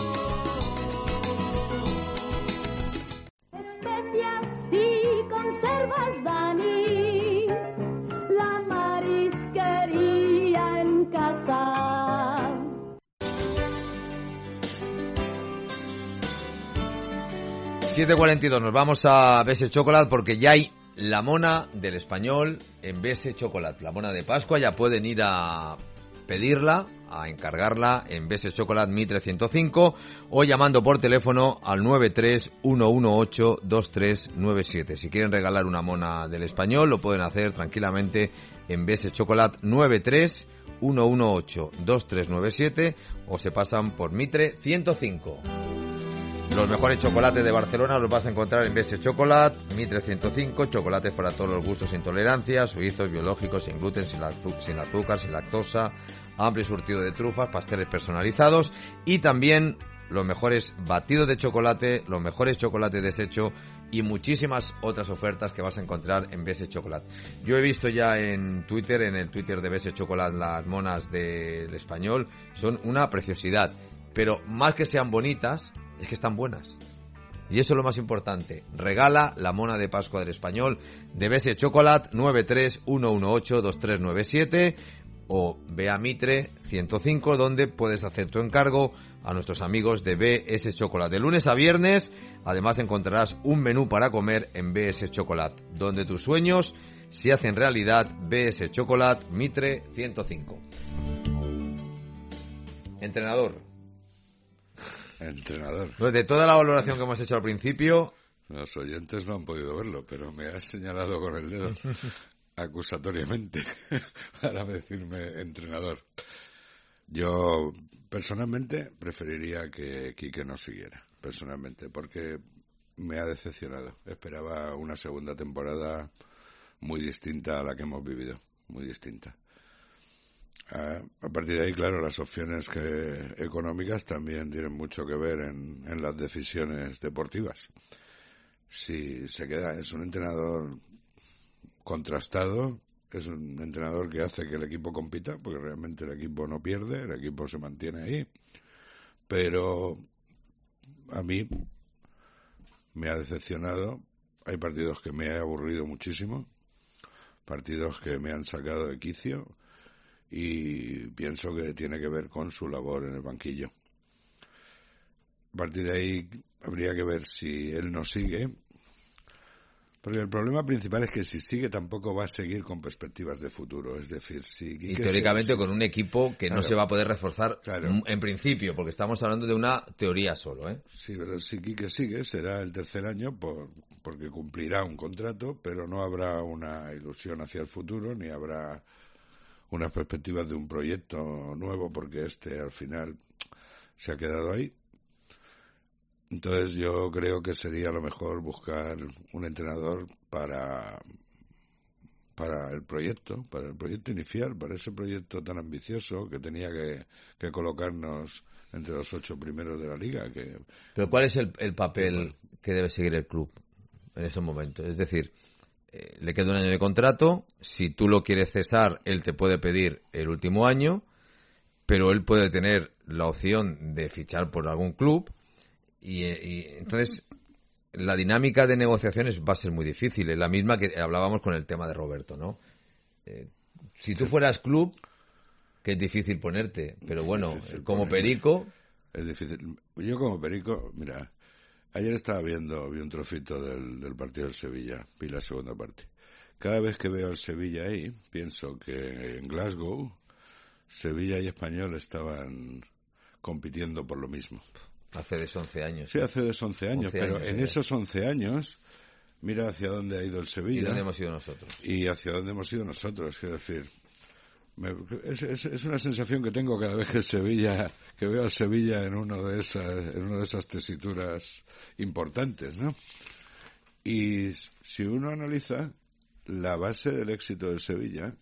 Conservas Dani, la marisquería en casa. siete cuarenta y dos, nos vamos a B S Chocolate porque ya hay la mona del español en B S Chocolate. La mona de Pascua, ya pueden ir a pedirla, a encargarla en B S Chocolate Mitre ciento cinco o llamando por teléfono al nueve tres uno uno ocho dos tres nueve siete. Si quieren regalar una mona del español lo pueden hacer tranquilamente en B S Chocolate nueve tres uno uno ocho dos tres nueve siete o se pasan por Mitre ciento cinco. Los mejores chocolates de Barcelona los vas a encontrar en B S Chocolate, Mitre ciento cinco, chocolates para todos los gustos e intolerancias, suizos, biológicos, sin gluten, sin, azu- sin azúcar, sin lactosa, amplio surtido de trufas, pasteles personalizados y también los mejores batidos de chocolate, los mejores chocolates deshecho y muchísimas otras ofertas que vas a encontrar en B S Chocolate. Yo he visto ya en Twitter, en el Twitter de B S Chocolate, las monas del español, son una preciosidad, pero más que sean bonitas, es que están buenas. Y eso es lo más importante. Regala la mona de Pascua del español de B S Chocolate nueve tres uno uno ocho dos tres nueve siete o ve a Mitre ciento cinco donde puedes hacer tu encargo a nuestros amigos de B S Chocolate. De lunes a viernes, además encontrarás un menú para comer en B S Chocolate, donde tus sueños se hacen realidad. B S Chocolate Mitre ciento cinco. Entrenador. Entrenador. Pues de toda la valoración que hemos hecho al principio, los oyentes no han podido verlo, pero me has señalado con el dedo acusatoriamente para decirme entrenador. Yo personalmente preferiría que Quique no siguiera, personalmente, porque me ha decepcionado. Esperaba una segunda temporada muy distinta a la que hemos vivido, muy distinta. A partir de ahí, claro, las opciones que, económicas también tienen mucho que ver en, en las decisiones deportivas. Si se queda, es un entrenador contrastado, es un entrenador que hace que el equipo compita, porque realmente el equipo no pierde, el equipo se mantiene ahí. Pero a mí me ha decepcionado. Hay partidos que me he aburrido muchísimo, partidos que me han sacado de quicio. Y pienso que tiene que ver con su labor en el banquillo. A partir de ahí habría que ver si él no sigue, porque el problema principal es que si sigue tampoco va a seguir con perspectivas de futuro. Es decir, si y teóricamente se... con un equipo que claro, no se va a poder reforzar claro. en principio, porque estamos hablando de una teoría solo, ¿eh? Sí, pero si Quique sigue será el tercer año por, porque cumplirá un contrato, pero no habrá una ilusión hacia el futuro, ni habrá unas perspectivas de un proyecto nuevo, porque este al final se ha quedado ahí. Entonces yo creo que sería lo mejor buscar un entrenador para para el proyecto, para el proyecto inicial, para ese proyecto tan ambicioso que tenía que, que colocarnos entre los ocho primeros de la liga. Que, Pero ¿cuál es el, el papel bueno, que debe seguir el club en ese momento? Es decir, eh, le queda un año de contrato, si tú lo quieres cesar, él te puede pedir el último año, pero él puede tener la opción de fichar por algún club y, y entonces la dinámica de negociaciones va a ser muy difícil, es la misma que hablábamos con el tema de Roberto, ¿no? Eh, Si tú fueras club, que es difícil ponerte, pero bueno, como Perico... Es difícil. Yo como Perico, mira, ayer estaba viendo, vi un trocito del, del partido del Sevilla, vi la segunda parte. Cada vez que veo al Sevilla ahí, pienso que en Glasgow, Sevilla y Español estaban compitiendo por lo mismo. Hace de once años. Sí, hace de once años, once pero años, en ya. esos once años, mira hacia dónde ha ido el Sevilla. ¿Y dónde hemos ido nosotros? Y hacia dónde hemos ido nosotros, quiero decir... Me, es, es, es una sensación que tengo cada vez que el Sevilla, que veo al Sevilla en uno de esas, en una de esas tesituras importantes, ¿no? Y si uno analiza la base del éxito del Sevilla,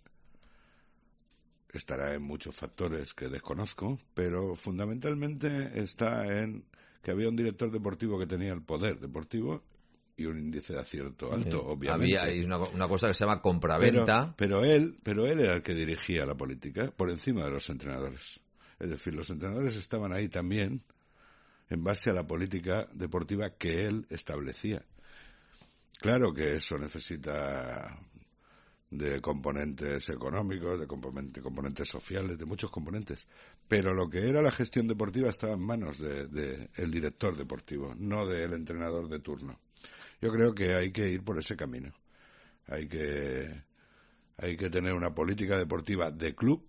estará en muchos factores que desconozco, pero fundamentalmente está en que había un director deportivo que tenía el poder deportivo y un índice de acierto alto, Sí. obviamente. Había hay una, una cosa que se llama compraventa. Pero, pero él, pero él era el que dirigía la política por encima de los entrenadores. Es decir, los entrenadores estaban ahí también en base a la política deportiva que él establecía. Claro que eso necesita de componentes económicos, de componentes, componentes sociales, de muchos componentes. Pero lo que era la gestión deportiva estaba en manos del de, de el director deportivo, no del entrenador de turno. Yo creo que hay que ir por ese camino. Hay que, hay que tener una política deportiva de club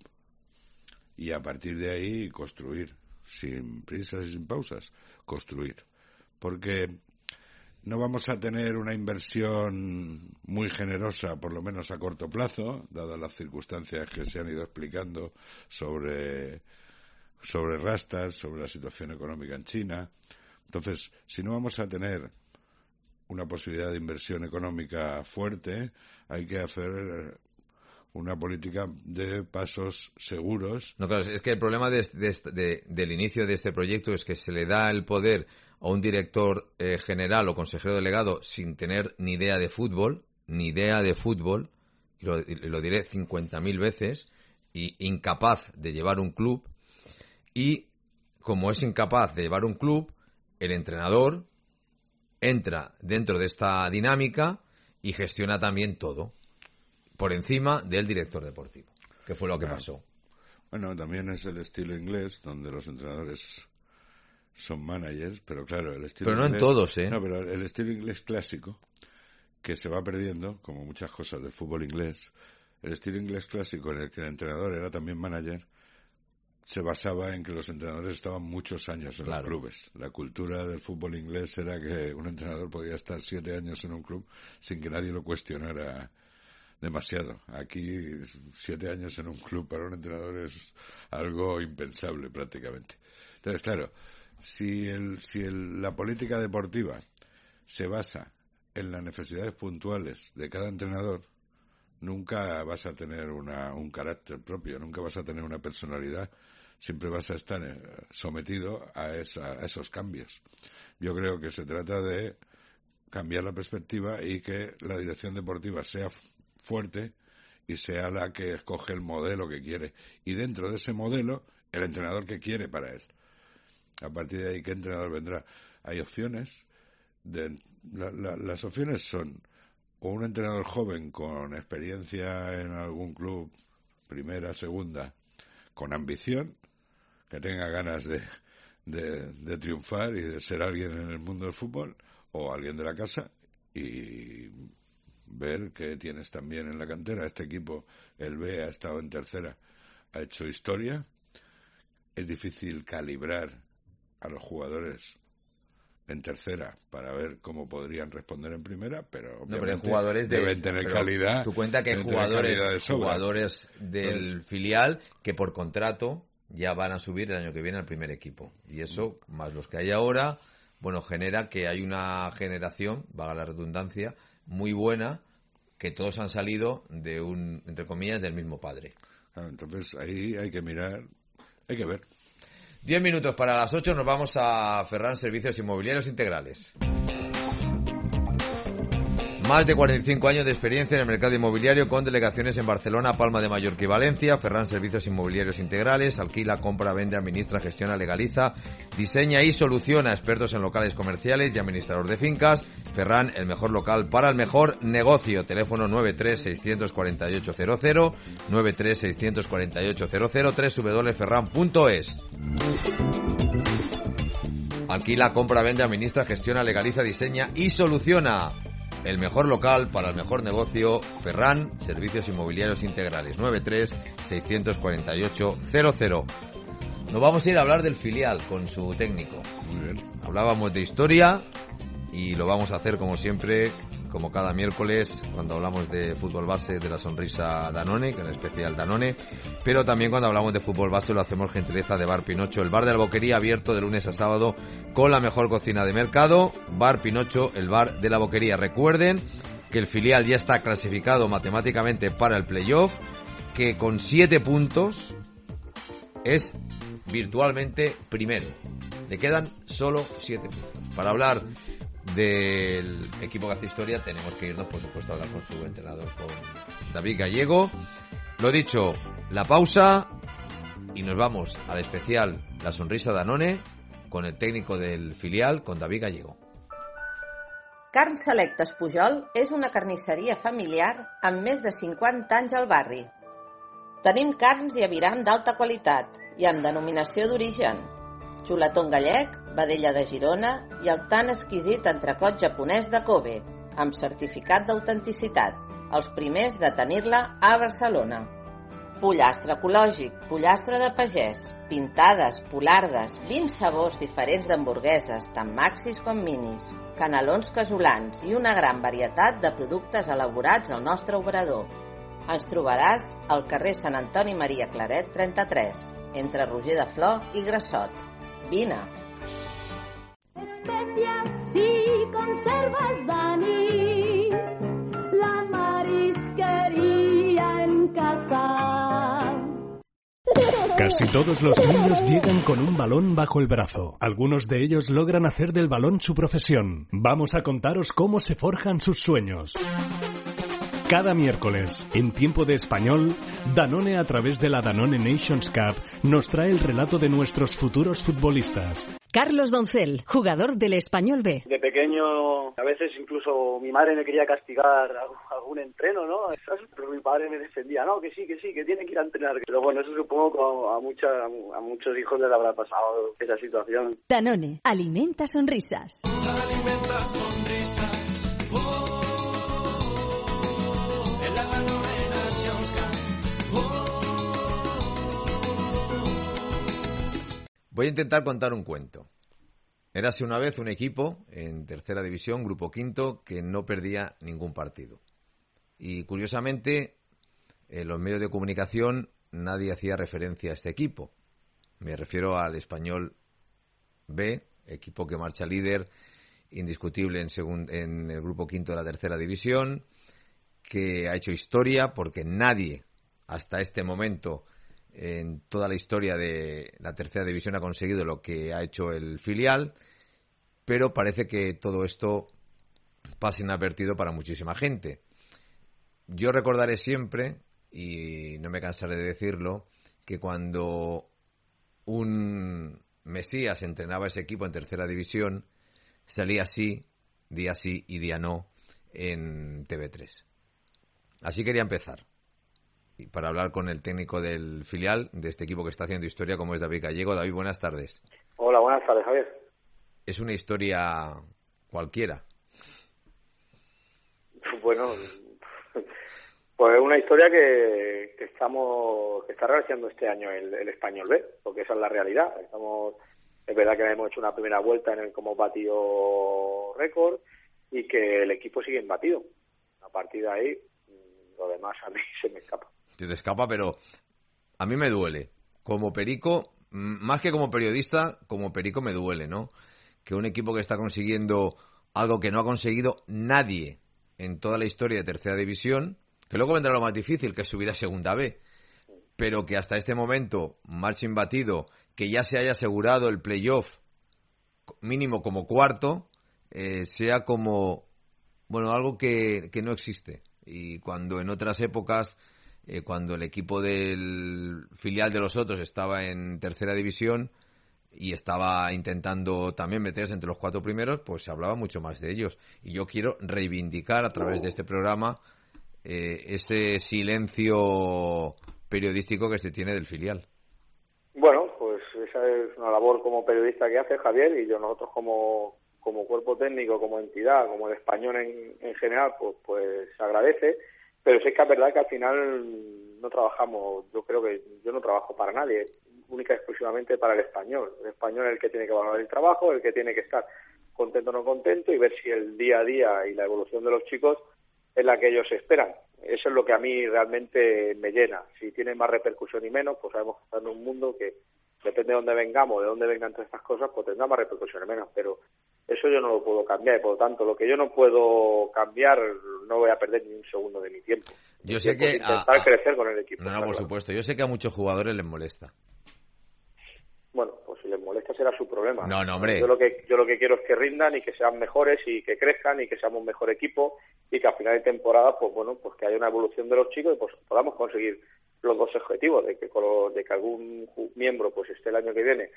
y a partir de ahí construir, sin prisas y sin pausas, construir. Porque no vamos a tener una inversión muy generosa, por lo menos a corto plazo, dadas las circunstancias que se han ido explicando sobre, sobre Rastas, sobre la situación económica en China. Entonces, si no vamos a tener una posibilidad de inversión económica fuerte, hay que hacer una política de pasos seguros. No, claro, es que el problema de, de, de, del inicio de este proyecto es que se le da el poder a un director eh, general o consejero delegado sin tener ni idea de fútbol, ni idea de fútbol, y lo, y lo diré cincuenta mil veces, y incapaz de llevar un club, y como es incapaz de llevar un club, el entrenador entra dentro de esta dinámica y gestiona también todo, por encima del director deportivo, que fue lo que Claro. pasó. Bueno, también es el estilo inglés, donde los entrenadores son managers, pero claro, el estilo Pero no en inglés, todos, ¿eh? No, pero el estilo inglés clásico, que se va perdiendo, como muchas cosas del fútbol inglés, el estilo inglés clásico en el que el entrenador era también manager, se basaba en que los entrenadores estaban muchos años en Claro. los clubes. La cultura del fútbol inglés era que un entrenador podía estar siete años en un club sin que nadie lo cuestionara demasiado. Aquí, siete años en un club para un entrenador es algo impensable prácticamente. Entonces, claro, si, el, si el, la política deportiva se basa en las necesidades puntuales de cada entrenador, nunca vas a tener una, un carácter propio, nunca vas a tener una personalidad, siempre vas a estar eh, sometido a, esa, a esos cambios. Yo creo que se trata de cambiar la perspectiva y que la dirección deportiva sea fuerte y sea la que escoge el modelo que quiere. Y dentro de ese modelo, el entrenador que quiere para él. A partir de ahí, ¿qué entrenador vendrá? Hay opciones. De, la, la, las opciones son o un entrenador joven con experiencia en algún club, primera, segunda, con ambición, que tenga ganas de, de, de triunfar y de ser alguien en el mundo del fútbol, o alguien de la casa, y ver que tienes también en la cantera. Este equipo, el B, ha estado en tercera, ha hecho historia. Es difícil calibrar a los jugadores en tercera para ver cómo podrían responder en primera, pero No, pero hay obviamente jugadores de, deben tener pero calidad. Tú cuenta que hay deben tener calidad de jugadores, sobra. jugadores del Entonces, filial que por contrato ya van a subir el año que viene al primer equipo. Y eso, más los que hay ahora, bueno, genera que hay una generación, valga la redundancia, muy buena, que todos han salido de un, entre comillas, del mismo padre. claro, entonces ahí hay que mirar, hay que ver. Diez minutos para las ocho, nos vamos a Ferran Servicios Inmobiliarios Integrales. Más de cuarenta y cinco años de experiencia en el mercado inmobiliario con delegaciones en Barcelona, Palma de Mallorca y Valencia. Ferran Servicios Inmobiliarios Integrales. Alquila, compra, vende, administra, gestiona, legaliza, diseña y soluciona. Expertos en locales comerciales y administrador de fincas. Ferran, el mejor local para el mejor negocio. Teléfono nueve tres seis cuatro ocho cero cero, nueve tres seis cuatro ocho cero cero, doble u doble u doble u punto ferran punto es. Alquila, compra, vende, administra, gestiona, legaliza, diseña y soluciona. El mejor local para el mejor negocio. Ferran Servicios Inmobiliarios Integrales. nueve tres seis cuatro ocho cero cero. Nos vamos a ir a hablar del filial con su técnico. Muy bien. Hablábamos de historia y lo vamos a hacer como siempre, como cada miércoles, cuando hablamos de fútbol base, de la sonrisa Danone, que en especial Danone, pero también cuando hablamos de fútbol base lo hacemos gentileza de Bar Pinocho, el bar de Alboquería, abierto de lunes a sábado con la mejor cocina de mercado. Bar Pinocho, el bar de la Boquería. Recuerden que el filial ya está clasificado matemáticamente para el playoff, que con siete puntos es virtualmente primero. Le quedan solo siete puntos. Para hablar del equipo que hace historia tenemos que irnos, por supuesto, a hablar con su entrenador, con David Gallego. Lo dicho, la pausa y nos vamos al especial La Sonrisa Danone con el técnico del filial, con David Gallego. Carns Selectes Pujol és una carnisseria familiar amb més de cinquanta anys al barri. Tenim carns i aviram d'alta qualitat i amb denominació d'origen. Xuletón gallec, vedella de Girona i el tan exquisit entrecot japonès de Kobe, amb certificat d'autenticitat, els primers de tenir-la a Barcelona. Pollastre ecològic, pollastre de pagès, pintades, polardes, vint sabors diferents d'hamburgueses, tant maxis com minis, canelons casolans i una gran varietat de productes elaborats al nostre obrador. Ens trobaràs al carrer Sant Antoni Maria Claret trenta-tres, entre Roger de Flor i Grassot. Vine. Especias y conservas, Dani, la marisquería en casa. Casi todos los niños llegan con un balón bajo el brazo. Algunos de ellos logran hacer del balón su profesión. Vamos a contaros cómo se forjan sus sueños. Cada miércoles, en Tiempo de Español, Danone, a través de la Danone Nations Cup, nos trae el relato de nuestros futuros futbolistas. Carlos Doncel, jugador del Español B. De pequeño, a veces incluso mi madre me quería castigar algún entreno, ¿no? Pero mi padre me defendía, no, que sí, que sí, que tiene que ir a entrenar. Pero bueno, eso supongo que a, mucha, a muchos hijos les habrá pasado esa situación. Danone, alimenta sonrisas. Alimenta sonrisas. Oh. Voy a intentar contar un cuento. Érase una vez un equipo en tercera división, grupo quinto, que no perdía ningún partido. Y curiosamente, en los medios de comunicación nadie hacía referencia a este equipo. Me refiero al Español B, equipo que marcha líder indiscutible en, segun, en el grupo quinto de la tercera división, que ha hecho historia porque nadie hasta este momento en toda la historia de la tercera división ha conseguido lo que ha hecho el filial, pero parece que todo esto pasa inadvertido para muchísima gente. Yo recordaré siempre, y no me cansaré de decirlo, que cuando un Mesías entrenaba ese equipo en tercera división, salía así, día sí y día no, en T V tres. Así quería empezar. Y para hablar con el técnico del filial, de este equipo que está haciendo historia, como es David Gallego. David, buenas tardes. Hola, buenas tardes, Javier. Es una historia cualquiera. Bueno, pues es una historia que, que estamos que está realizando este año el, el Español B, porque esa es la realidad. Estamos, es verdad que hemos hecho una primera vuelta en el que hemos batido récord y que el equipo sigue imbatido. A partir de ahí, lo demás a mí se me escapa. Se te escapa, pero a mí me duele. Como perico, más que como periodista, como perico me duele, ¿no? Que un equipo que está consiguiendo algo que no ha conseguido nadie en toda la historia de tercera división, que luego vendrá lo más difícil, que es subir a segunda B, pero que hasta este momento marcha imbatido, que ya se haya asegurado el playoff mínimo como cuarto, eh, sea como bueno, algo que, que no existe. Y cuando en otras épocas, eh, cuando el equipo del filial de los otros estaba en tercera división y estaba intentando también meterse entre los cuatro primeros, pues se hablaba mucho más de ellos. Y yo quiero reivindicar a través de este programa eh, ese silencio periodístico que se tiene del filial. Bueno, pues esa es una labor como periodista que hace Javier, y yo nosotros como como cuerpo técnico, como entidad, como el español en, en general, pues pues se agradece, pero sí que es verdad que al final no trabajamos, yo creo que yo no trabajo para nadie, única y exclusivamente para el español. El español es el que tiene que valorar el trabajo, el que tiene que estar contento o no contento y ver si el día a día y la evolución de los chicos es la que ellos esperan. Eso es lo que a mí realmente me llena. Si tiene más repercusión y menos, pues sabemos que está en un mundo que depende de dónde vengamos, de dónde vengan todas estas cosas, pues tendrá más repercusión y menos, pero eso yo no lo puedo cambiar, y por lo tanto, lo que yo no puedo cambiar, no voy a perder ni un segundo de mi tiempo. Yo sé que intentar a, a, crecer con el equipo. No, no, por claro. supuesto. Yo sé que a muchos jugadores les molesta. Bueno, pues si les molesta será su problema. No, no, hombre. Yo lo que yo lo que quiero es que rindan y que sean mejores y que crezcan y que seamos un mejor equipo y que a final de temporada, pues bueno, pues que haya una evolución de los chicos y pues podamos conseguir los dos objetivos, de que con lo, de que algún miembro pues esté el año que viene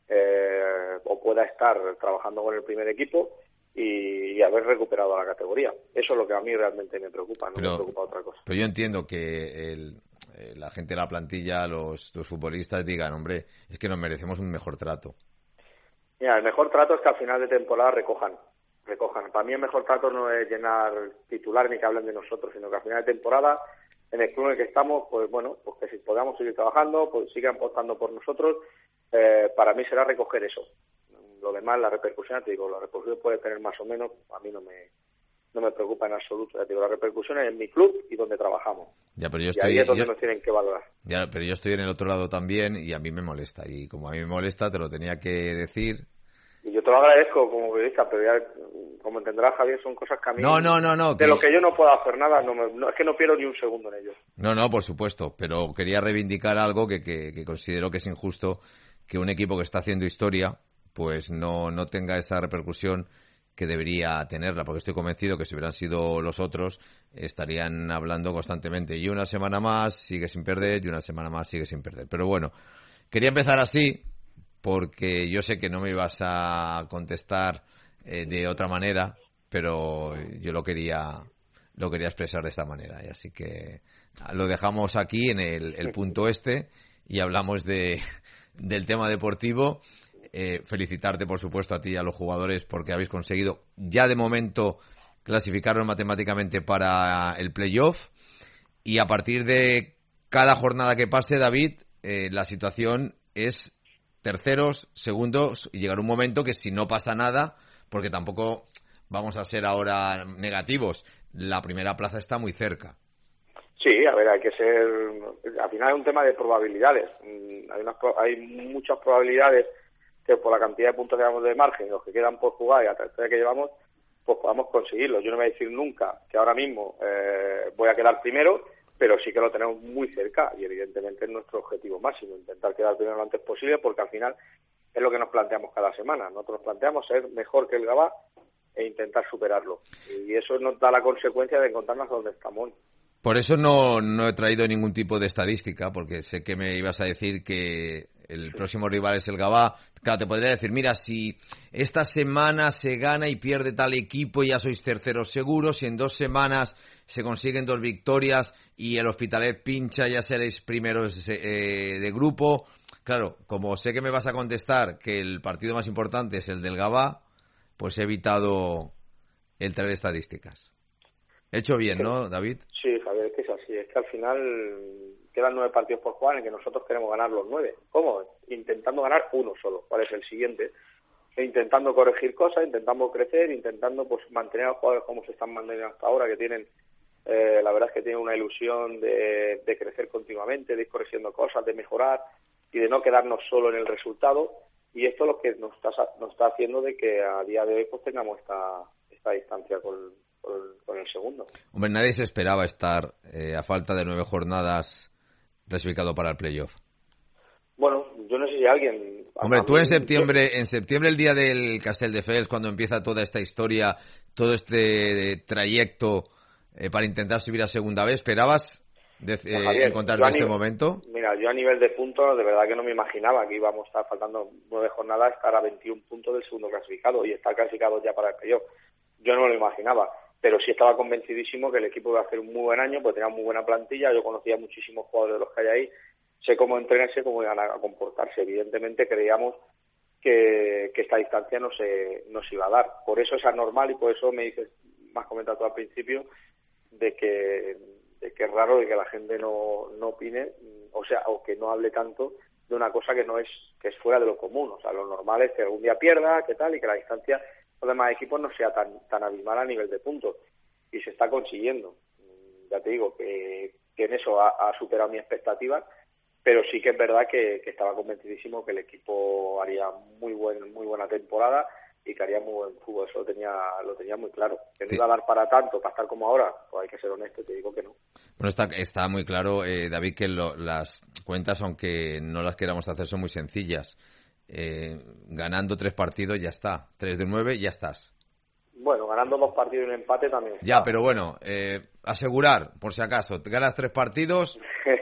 eh, o pueda estar trabajando con el primer equipo y, y haber recuperado la categoría. Eso es lo que a mí realmente me preocupa, no pero, me preocupa otra cosa. Pero yo entiendo que el, eh, la gente de la plantilla, los, los futbolistas digan, hombre, es que nos merecemos un mejor trato. Mira, el mejor trato es que al final de temporada recojan, recojan. Para mí el mejor trato no es llenar titular ni que hablen de nosotros, sino que al final de temporada, en el club en el que estamos, pues bueno, pues que si podamos seguir trabajando, pues sigan apostando por nosotros, eh, para mí será recoger eso. Lo demás, la repercusión, te digo, la repercusión puede tener más o menos, a mí no me no me preocupa en absoluto. Ya te digo, la repercusión es en mi club y donde trabajamos. Ya, pero yo y estoy, ahí es donde yo, nos tienen que valorar. Ya, pero yo estoy en el otro lado también y a mí me molesta. Y como a mí me molesta, te lo tenía que decir. Y yo te lo agradezco como periodista, pero ya, como entenderás, Javier, son cosas que a mí... No, no, no, no. De que... lo que yo no puedo hacer nada, no, me, no es que no pierdo ni un segundo en ello. No, no, por supuesto, pero quería reivindicar algo que, que, que considero que es injusto, que un equipo que está haciendo historia, pues no, no tenga esa repercusión que debería tenerla, porque estoy convencido que si hubieran sido los otros, estarían hablando constantemente. Y una semana más sigue sin perder, y una semana más sigue sin perder. Pero bueno, quería empezar así, porque yo sé que no me ibas a contestar eh, de otra manera, pero yo lo quería lo quería expresar de esta manera. Y así que lo dejamos aquí en el, el punto este y hablamos de del tema deportivo. Eh, felicitarte, por supuesto, a ti y a los jugadores porque habéis conseguido ya de momento clasificaros matemáticamente para el playoff, y a partir de cada jornada que pase, David, eh, la situación es terceros, segundos, y llegará un momento que si no pasa nada, porque tampoco vamos a ser ahora negativos, la primera plaza está muy cerca. Sí, a ver, hay que ser... Al final es un tema de probabilidades. Hay, unas, hay muchas probabilidades que por la cantidad de puntos que llevamos de margen, los que quedan por jugar y la tercera que llevamos, pues podamos conseguirlo. Yo no voy a decir nunca que ahora mismo eh, voy a quedar primero, pero sí que lo tenemos muy cerca y evidentemente es nuestro objetivo máximo, intentar quedar primero lo antes posible, porque al final es lo que nos planteamos cada semana. Nosotros nos planteamos ser mejor que el Gavá e intentar superarlo. Y eso nos da la consecuencia de encontrarnos donde estamos hoy. Por eso no, no he traído ningún tipo de estadística, porque sé que me ibas a decir que el próximo rival es el Gavá. Claro, te podría decir, mira, si esta semana se gana y pierde tal equipo, ya sois terceros seguros, si en dos semanas se consiguen dos victorias y el Hospitalet pincha, ya seréis primeros eh, de grupo. Claro, como sé que me vas a contestar que el partido más importante es el del Gavá, pues he evitado el traer estadísticas. He hecho bien, ¿no, David? Sí, Javier, es que es así. Es que al final quedan nueve partidos por jugar en que nosotros queremos ganar los nueve. ¿Cómo? Intentando ganar uno solo. ¿Cuál es el siguiente? E intentando corregir cosas, intentando crecer, intentando pues mantener a los jugadores como se están manteniendo hasta ahora, que tienen, eh, la verdad es que tienen una ilusión de, de crecer continuamente, de ir corrigiendo cosas, de mejorar y de no quedarnos solo en el resultado. Y esto es lo que nos está, nos está haciendo de que a día de hoy pues tengamos esta, esta distancia con con el segundo. Hombre, nadie se esperaba estar eh, a falta de nueve jornadas clasificado para el playoff. Bueno, yo no sé si alguien Hombre, tú en septiembre, en septiembre, el día del Castelldefels, cuando empieza toda esta historia, todo este trayecto eh, para intentar subir a segunda vez, ¿esperabas de, eh, Javier, encontrarte en este nivel, momento? Mira, yo a nivel de puntos, de verdad que no me imaginaba que íbamos a estar faltando nueve jornadas, estar a veintiún puntos del segundo clasificado y estar clasificado ya para el playoff. Yo no lo imaginaba, pero sí estaba convencidísimo que el equipo iba a hacer un muy buen año, porque tenía muy buena plantilla, yo conocía muchísimos jugadores de los que hay ahí, sé cómo entrenarse, cómo iban a comportarse. Evidentemente creíamos que, que esta distancia no se, no se iba a dar. Por eso es anormal y por eso me dices, me has comentado tú al principio, de que, de que es raro de que la gente no, no opine, o sea, o que no hable tanto de una cosa que no es, que es fuera de lo común. O sea, lo normal es que algún día pierda, que tal, y que la distancia con los demás equipos no sea tan, tan abismal a nivel de puntos. Y se está consiguiendo. Ya te digo que, que en eso ha, ha superado mi expectativa, pero sí que es verdad que, que estaba convencidísimo que el equipo haría muy buen, muy buena temporada y que haría muy buen fútbol. Eso lo tenía, lo tenía muy claro. Que no sí. iba a dar para tanto, para estar como ahora, pues hay que ser honesto y te digo que no. Bueno, está, está muy claro, eh, David, que lo, las cuentas, aunque no las queramos hacer, son muy sencillas. Eh, ganando tres partidos ya está. Tres de nueve ya estás. Bueno, ganando dos partidos y un empate también está. Ya, pero bueno, eh, asegurar, por si acaso, ganas tres partidos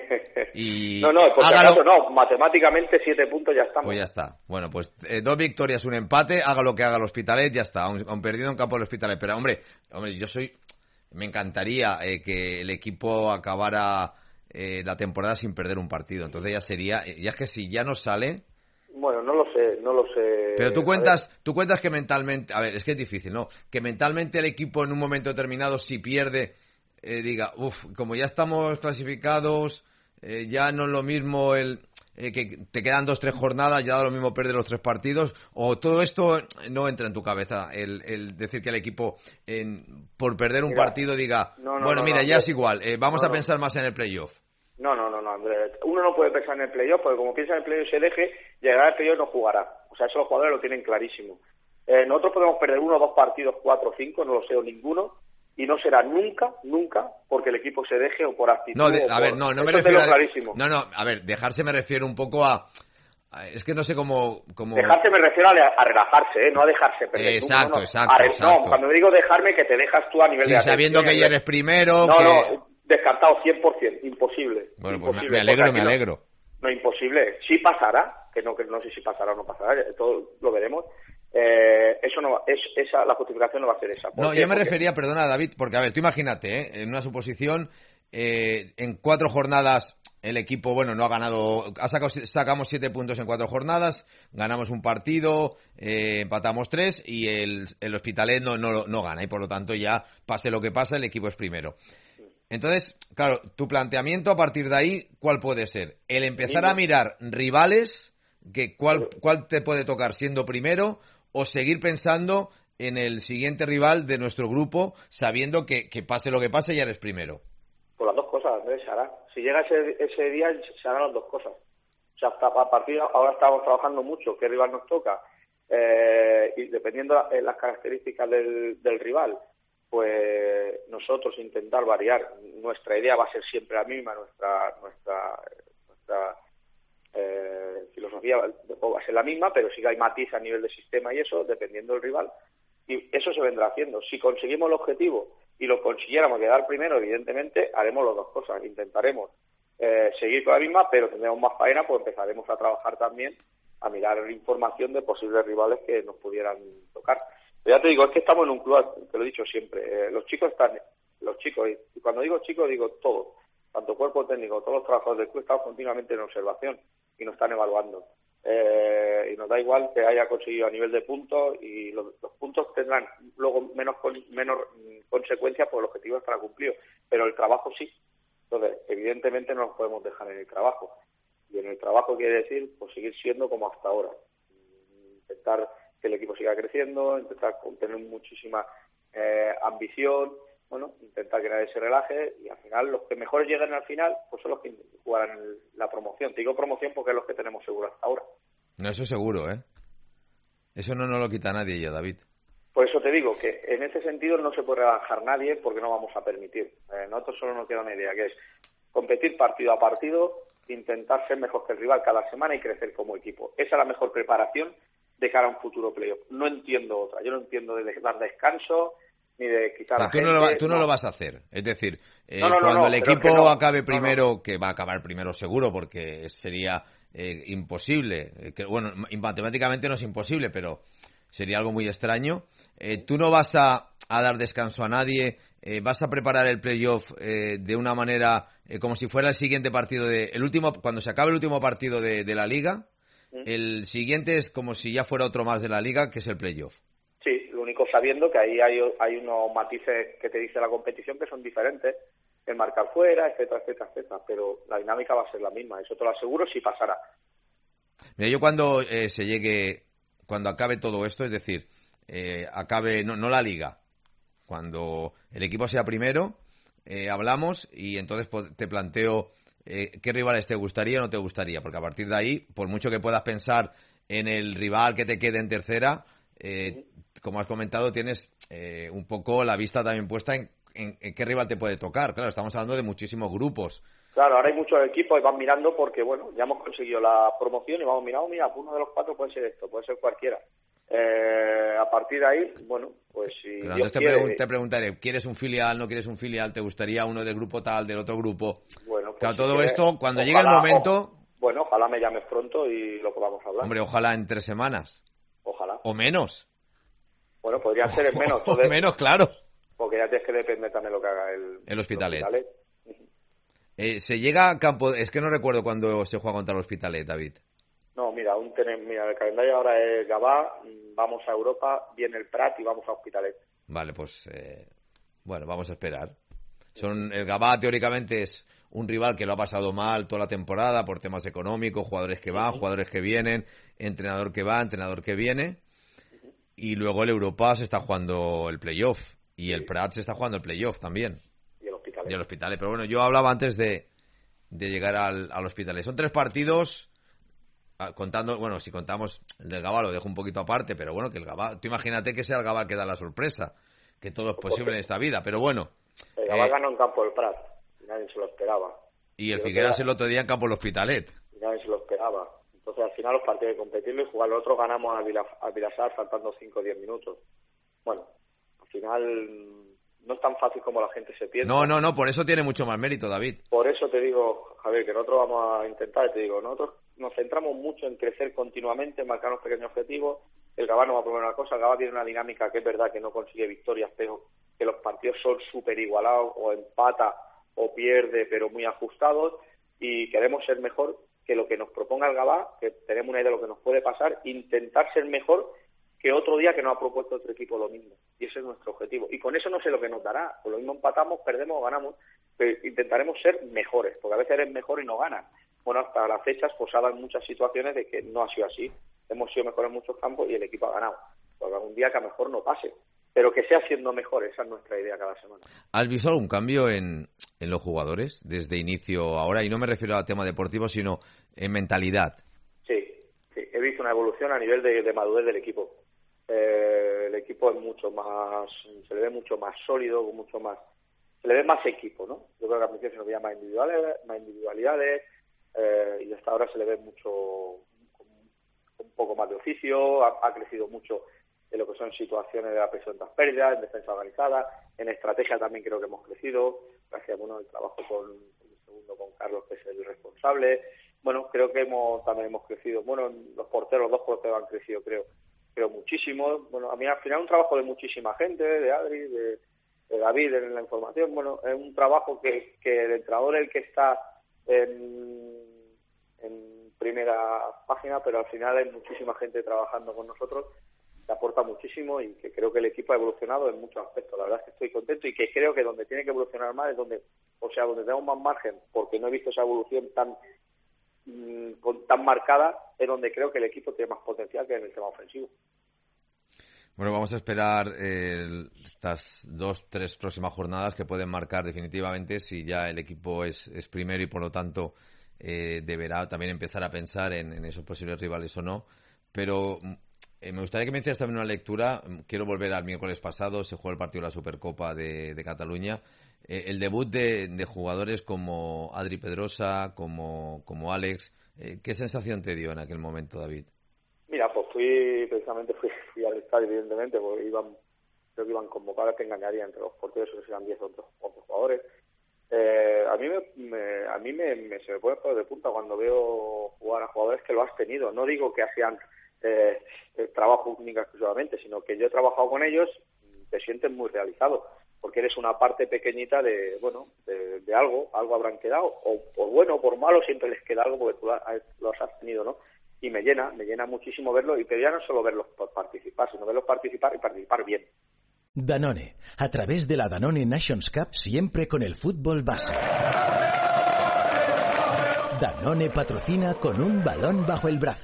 y... No, no, por si acaso no, matemáticamente siete puntos ya estamos. Pues ya está. Bueno, pues eh, dos victorias, un empate, haga lo que haga el Hospitalet, ya está, aun, aun perdiendo en campo del Hospitalet. Pero hombre, hombre, yo soy... Me encantaría eh, que el equipo acabara eh, la temporada sin perder un partido. Entonces ya sería... Ya es que si ya no sale... Bueno, no lo sé, no lo sé. Pero tú cuentas, tú cuentas que mentalmente, a ver, es que es difícil, ¿no? Que mentalmente el equipo en un momento determinado, si pierde, eh, diga, uff, como ya estamos clasificados, eh, ya no es lo mismo el eh, que te quedan dos, tres jornadas, ya da lo mismo perder los tres partidos, o todo esto no entra en tu cabeza, el, el decir que el equipo, en, por perder un mira, partido, diga, no, no, bueno, no, mira, no, ya no, es igual, eh, vamos no, a pensar no. más en el playoff. No, no, no, no, Andrés. Uno no puede pensar en el playoff porque como piensa en el playoff y se deje, llegará al playoff y no jugará. O sea, eso los jugadores lo tienen clarísimo. Eh, nosotros podemos perder uno, dos partidos, cuatro, cinco, no lo sé, o ninguno, y no será nunca, nunca, porque el equipo se deje o por actitud. No, de, o a por... ver, no, no me eso refiero a... clarísimo. No, no, a ver, dejarse me refiero un poco a... Es que no sé cómo... cómo... Dejarse me refiero a, a relajarse, ¿eh? No a dejarse perder. Exacto, no, no. exacto, a, exacto. No, cuando digo dejarme, que te dejas tú a nivel sí, de... sabiendo que ya eres primero... No, que... no, descartado cien por ciento, imposible. Bueno, imposible, pues me alegro, me alegro. No, no, imposible. Sí pasará, que no que no sé si pasará o no pasará, todo lo veremos. Eh, eso no es esa la justificación no va a ser esa. No, yo me porque... refería, perdona David, porque a ver, tú imagínate, ¿eh? En una suposición, eh, en cuatro jornadas el equipo, bueno, no ha ganado, ha sacado, sacamos siete puntos en cuatro jornadas, ganamos un partido, eh, empatamos tres y el, el Hospitalet no, no, no gana y por lo tanto ya pase lo que pase el equipo es primero. Entonces, claro, tu planteamiento a partir de ahí, ¿cuál puede ser? El empezar a mirar rivales, que cuál, cuál te puede tocar siendo primero, o seguir pensando en el siguiente rival de nuestro grupo, sabiendo que, que pase lo que pase, ya eres primero. Pues las dos cosas, Andrés, se hará. Si llega ese, ese día, se harán las dos cosas. O sea, hasta a partir de ahora estamos trabajando mucho, qué rival nos toca, eh, y dependiendo de las características del, del rival, pues nosotros intentar variar. Nuestra idea va a ser siempre la misma, nuestra nuestra nuestra eh, filosofía va a ser la misma, pero sí que hay matiz a nivel de sistema y eso, dependiendo del rival, y eso se vendrá haciendo. Si conseguimos el objetivo y lo consiguiéramos quedar primero, evidentemente haremos las dos cosas, intentaremos eh, seguir con la misma, pero tendremos más faena, pues empezaremos a trabajar también, a mirar información de posibles rivales que nos pudieran tocar. Pero ya te digo, es que estamos en un club, te lo he dicho siempre, eh, los chicos están, los chicos, y cuando digo chicos digo todos, tanto cuerpo técnico, todos los trabajadores del club están continuamente en observación y nos están evaluando. Eh, y nos da igual que haya conseguido a nivel de puntos y los, los puntos tendrán luego menos con, menos consecuencias porque el objetivo estará cumplido, pero el trabajo sí. Entonces, evidentemente no nos podemos dejar en el trabajo. Y en el trabajo quiere decir pues seguir siendo como hasta ahora. Intentar que el equipo siga creciendo, intentar tener muchísima eh, ambición, bueno, intentar que nadie se relaje y al final los que mejores lleguen al final pues son los que jugarán la promoción. Te digo promoción porque es los que tenemos seguro hasta ahora. No, eso seguro, ¿eh? Eso no nos lo quita nadie ya, David. Por eso te digo que en ese sentido no se puede relajar nadie porque no vamos a permitir. Eh, nosotros solo nos queda una idea que es competir partido a partido, intentar ser mejor que el rival cada semana y crecer como equipo. Esa es la mejor preparación de cara a un futuro playoff. No entiendo otra. Yo no entiendo de dar descanso ni de quitar Pero a tú gente. No lo, tú no. no lo vas a hacer. Es decir, eh, no, no, no, cuando no, el pero equipo es que no. acabe primero, No, no. que va a acabar primero seguro, porque sería eh, imposible. Eh, que, bueno, matemáticamente no es imposible, pero sería algo muy extraño. Eh, tú no vas a, a dar descanso a nadie. Eh, vas a preparar el playoff eh, de una manera eh, como si fuera el siguiente partido de el último cuando se acabe el último partido de, de la liga. ¿Mm? El siguiente es como si ya fuera otro más de la liga, que es el playoff. Sí, lo único sabiendo que ahí hay, hay unos matices que te dice la competición que son diferentes, el marcar fuera, etcétera, etcétera, etcétera, pero la dinámica va a ser la misma, eso te lo aseguro si pasara. Mira, yo cuando eh, se llegue, cuando acabe todo esto, es decir, eh, acabe, no, no la liga, cuando el equipo sea primero, eh, hablamos y entonces te planteo eh, qué rivales te gustaría o no te gustaría, porque a partir de ahí, por mucho que puedas pensar en el rival que te quede en tercera, eh, como has comentado, tienes eh, un poco la vista también puesta en, en, en qué rival te puede tocar. Claro, estamos hablando de muchísimos grupos. Claro, ahora hay muchos equipos y van mirando porque, bueno, ya hemos conseguido la promoción y vamos mirando, mira, uno de los cuatro puede ser esto, puede ser cualquiera. Eh, a partir de ahí, bueno, pues si Pero Dios entonces te, quiere... pregun- te preguntaré, ¿quieres un filial, no quieres un filial? ¿Te gustaría uno del grupo tal, del otro grupo? Bueno, pues claro, si todo quieres, esto, cuando ojalá, llegue el momento... O, bueno, ojalá me llames pronto y lo podamos hablar. Hombre, ojalá en tres semanas. Ojalá. O menos. Bueno, podría ser en menos. O menos, claro. Porque ya tienes que depender también de lo que haga el, el Hospitalet. El Hospitalet. Eh, se llega a campo... Es que no recuerdo cuándo se juega contra el Hospitalet, David. No, mira, aún tenemos, mira, el calendario ahora es Gavà, vamos a Europa, viene el Prat y vamos a Hospitalet. Vale, pues... Eh, bueno, vamos a esperar. Son El Gavà, teóricamente, es un rival que lo ha pasado mal toda la temporada por temas económicos, jugadores que van, uh-huh. jugadores que vienen, entrenador que va, entrenador que viene. Uh-huh. Y luego el Europa se está jugando el playoff. Y sí. el Prat se está jugando el playoff también. Y el Hospitalet. Y el Hospitalet. Pero bueno, yo hablaba antes de, de llegar al, al Hospitalet. Son tres partidos... Contando, bueno, si contamos el del Gavà lo dejo un poquito aparte, pero bueno, que el Gavà, tú imagínate que sea el Gavà que da la sorpresa, que todo es posible en esta vida, pero bueno. El Gavà eh, ganó en campo del Prat, y nadie se lo esperaba. Y el Figueras el otro día en campo del Hospitalet. Y nadie se lo esperaba. Entonces al final los partidos hay que competirlo y jugar los otros ganamos a, Vila, a Vilasar faltando cinco o diez minutos. Bueno, al final no es tan fácil como la gente se piensa. No, no, no, por eso tiene mucho más mérito, David. Por eso te digo, Javier, que nosotros vamos a intentar, te digo, nosotros nos centramos mucho en crecer continuamente, en marcar unos pequeños objetivos. El Gavà no va a poner una cosa, el Gavà tiene una dinámica que es verdad que no consigue victorias, pero que los partidos son súper igualados, o empata o pierde, pero muy ajustados, y queremos ser mejor que lo que nos proponga el Gavà, que tenemos una idea de lo que nos puede pasar, intentar ser mejor que otro día que nos ha propuesto otro equipo lo mismo, y ese es nuestro objetivo. Y con eso no sé lo que nos dará, por lo mismo empatamos, perdemos o ganamos, pero intentaremos ser mejores, porque a veces eres mejor y no ganas. Bueno, hasta las fechas pues ha dado muchas situaciones de que no ha sido así. Hemos sido mejores en muchos campos y el equipo ha ganado. Pues algún día que a lo mejor no pase, pero que sea siendo mejor, esa es nuestra idea cada semana. ¿Has visto algún cambio en, en los jugadores desde inicio a ahora? Y no me refiero al tema deportivo, sino en mentalidad. Sí, sí, he visto una evolución a nivel de, de madurez del equipo. Eh, el equipo es mucho más, se le ve mucho más sólido, mucho más, se le ve más equipo, ¿no? Yo creo que al principio se nos veía más individualidades, más individualidades eh, y hasta ahora se le ve mucho, un poco más de oficio, ha, ha crecido mucho en lo que son situaciones de la presión tras pérdidas, en defensa organizada, en estrategia también creo que hemos crecido, gracias bueno, al trabajo con el segundo, con Carlos, que es el responsable. Bueno, creo que hemos también hemos crecido. Bueno, los porteros, los dos porteros han crecido, creo, creo muchísimo. Bueno, a mí al final es un trabajo de muchísima gente, de Adri, de, de David en la información. Bueno, es un trabajo que, que el entrenador es el que está en, en primera página, pero al final hay muchísima gente trabajando con nosotros, que aporta muchísimo y que creo que el equipo ha evolucionado en muchos aspectos. La verdad es que estoy contento y que creo que donde tiene que evolucionar más es donde, o sea, donde tenemos más margen, porque no he visto esa evolución tan tan marcada, es donde creo que el equipo tiene más potencial que en el tema ofensivo. Bueno, vamos a esperar eh, estas dos, tres próximas jornadas que pueden marcar definitivamente si ya el equipo es, es primero y por lo tanto eh, deberá también empezar a pensar en, en esos posibles rivales o no. Pero Eh, me gustaría que me hicieras también una lectura. Quiero volver al miércoles pasado, se jugó el partido de la Supercopa de, de Cataluña. Eh, el debut de, de jugadores como Adri Pedrosa, como, como Alex. Eh, ¿Qué sensación te dio en aquel momento, David? Mira, pues fui, precisamente fui, fui al estadio, evidentemente, porque iban, creo que iban convocados, que engañaría entre los porteros, esos eran diez otros, otros jugadores. Eh, a mí me, me a mí me, me se me pone todo de punta cuando veo jugar a jugadores que lo has tenido. No digo que hacían eh, trabajo única exclusivamente, sino que yo he trabajado con ellos, te sientes muy realizado, porque eres una parte pequeñita de, bueno, de, de algo, algo habrán quedado, o por bueno o por malo siempre les queda algo porque tú los has tenido, ¿no? Y me llena, me llena muchísimo verlo, y pero ya no solo verlos participar, sino verlos participar y participar bien. Danone, a través de la Danone Nations Cup, siempre con el fútbol base. Danone patrocina con un balón bajo el brazo.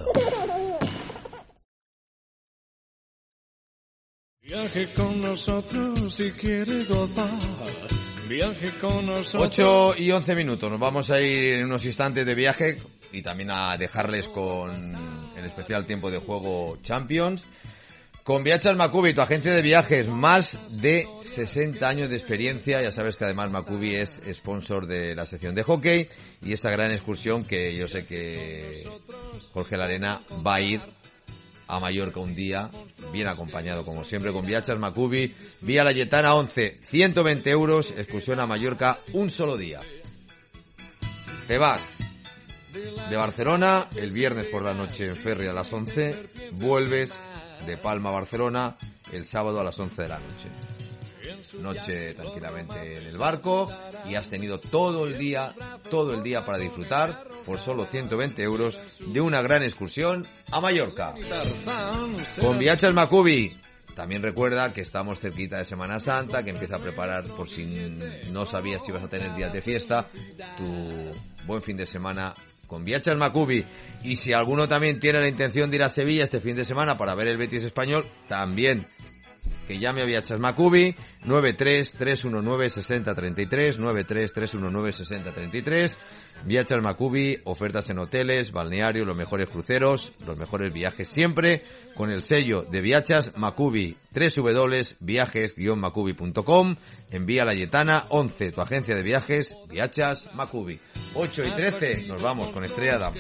Viaje con nosotros si quiere gozar. Viaje con nosotros. ocho y once minutos. Nos vamos a ir en unos instantes de viaje y también a dejarles con el especial tiempo de juego Champions. Con Viachas Macubi, tu agencia de viajes, más de sesenta años de experiencia. Ya sabes que además Macubi es sponsor de la sección de hockey y esta gran excursión que yo sé que Jorge Larena va a ir a Mallorca un día, bien acompañado como siempre con Viachas Macubi. Vía Layetana once, ciento veinte euros, excursión a Mallorca un solo día. Te vas de Barcelona el viernes por la noche en ferry a las once, vuelves de Palma a Barcelona el sábado a las once de la noche. Noche tranquilamente en el barco y has tenido todo el día, todo el día para disfrutar por solo ciento veinte euros de una gran excursión a Mallorca. Con Viachas Macubi. También recuerda que estamos cerquita de Semana Santa, que empieza a preparar, por si no sabías si vas a tener días de fiesta, tu buen fin de semana con Viachas Macubi. Y si alguno también tiene la intención de ir a Sevilla este fin de semana para ver el Betis español, también que llame a Viachas Macubi, nueve tres tres uno nueve seis cero tres tres, nueve tres tres uno nueve seis cero tres tres. Viachas Macubi, ofertas en hoteles, balneario, los mejores cruceros, los mejores viajes siempre con el sello de Viachas Macubi. doble u doble u doble u punto viajes guion macubi punto com. En Vía Layetana once, tu agencia de viajes, Viachas Macubi. ocho y trece, nos vamos con Estrella Damm.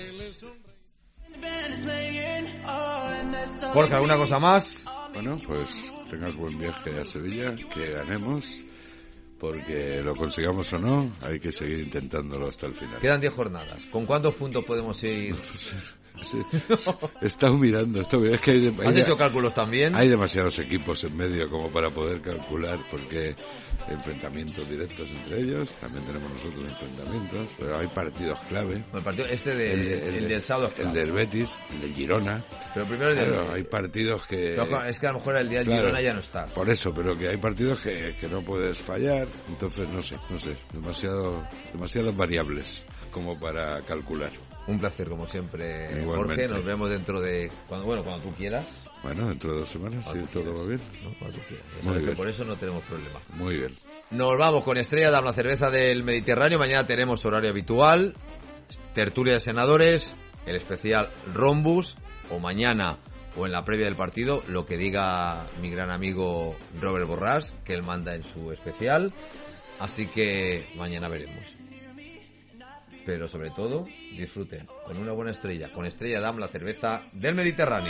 Jorge, ¿alguna cosa más? Bueno, pues tengas buen viaje a Sevilla, que ganemos, porque lo consigamos o no, hay que seguir intentándolo hasta el final. Quedan diez jornadas. ¿Con cuántos puntos podemos ir? Sí, he estado mirando, esto es que hay, hay, ¿has hecho cálculos también? Hay demasiados equipos en medio como para poder calcular, porque enfrentamientos directos entre ellos, también tenemos nosotros enfrentamientos, pero hay partidos clave. El partido este de, el, de, el, el del sábado, el del Betis, el del Girona. Pero primero el del claro, hay partidos que pero es que a lo mejor el día del claro, Girona ya no está. Por eso, pero que hay partidos que, que no puedes fallar, entonces no sé, no sé, demasiado demasiadas variables como para calcular. Un placer, como siempre, igualmente. Jorge. Nos vemos dentro de... Cuando, bueno, cuando tú quieras. Bueno, dentro de dos semanas, si sí, todo va bien. ¿No? Cuando tú quieras. Muy bien. Por eso no tenemos problema. Muy bien. Nos vamos con Estrella Damm, la cerveza del Mediterráneo. Mañana tenemos horario habitual, tertulia de senadores, el especial Rombus, o mañana o en la previa del partido, lo que diga mi gran amigo Robert Borràs, que él manda en su especial. Así que mañana veremos. Pero sobre todo, disfruten con una buena estrella, con Estrella Damm, la cerveza del Mediterráneo.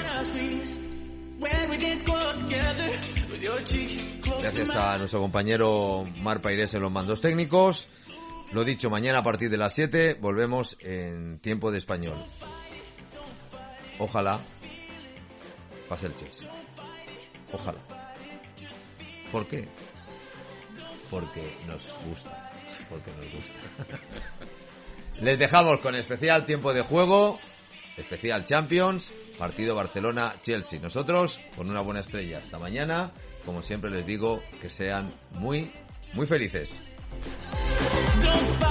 Gracias a nuestro compañero Mar Pairés en los mandos técnicos. Lo dicho, mañana a partir de las siete volvemos en tiempo de español. Ojalá pase el Chelsea. Ojalá. ¿Por qué? Porque nos gusta. Porque nos gusta. Les dejamos con especial tiempo de juego, especial Champions, partido Barcelona-Chelsea. Nosotros con una buena estrella. Hasta mañana. Como siempre les digo, que sean muy, muy felices.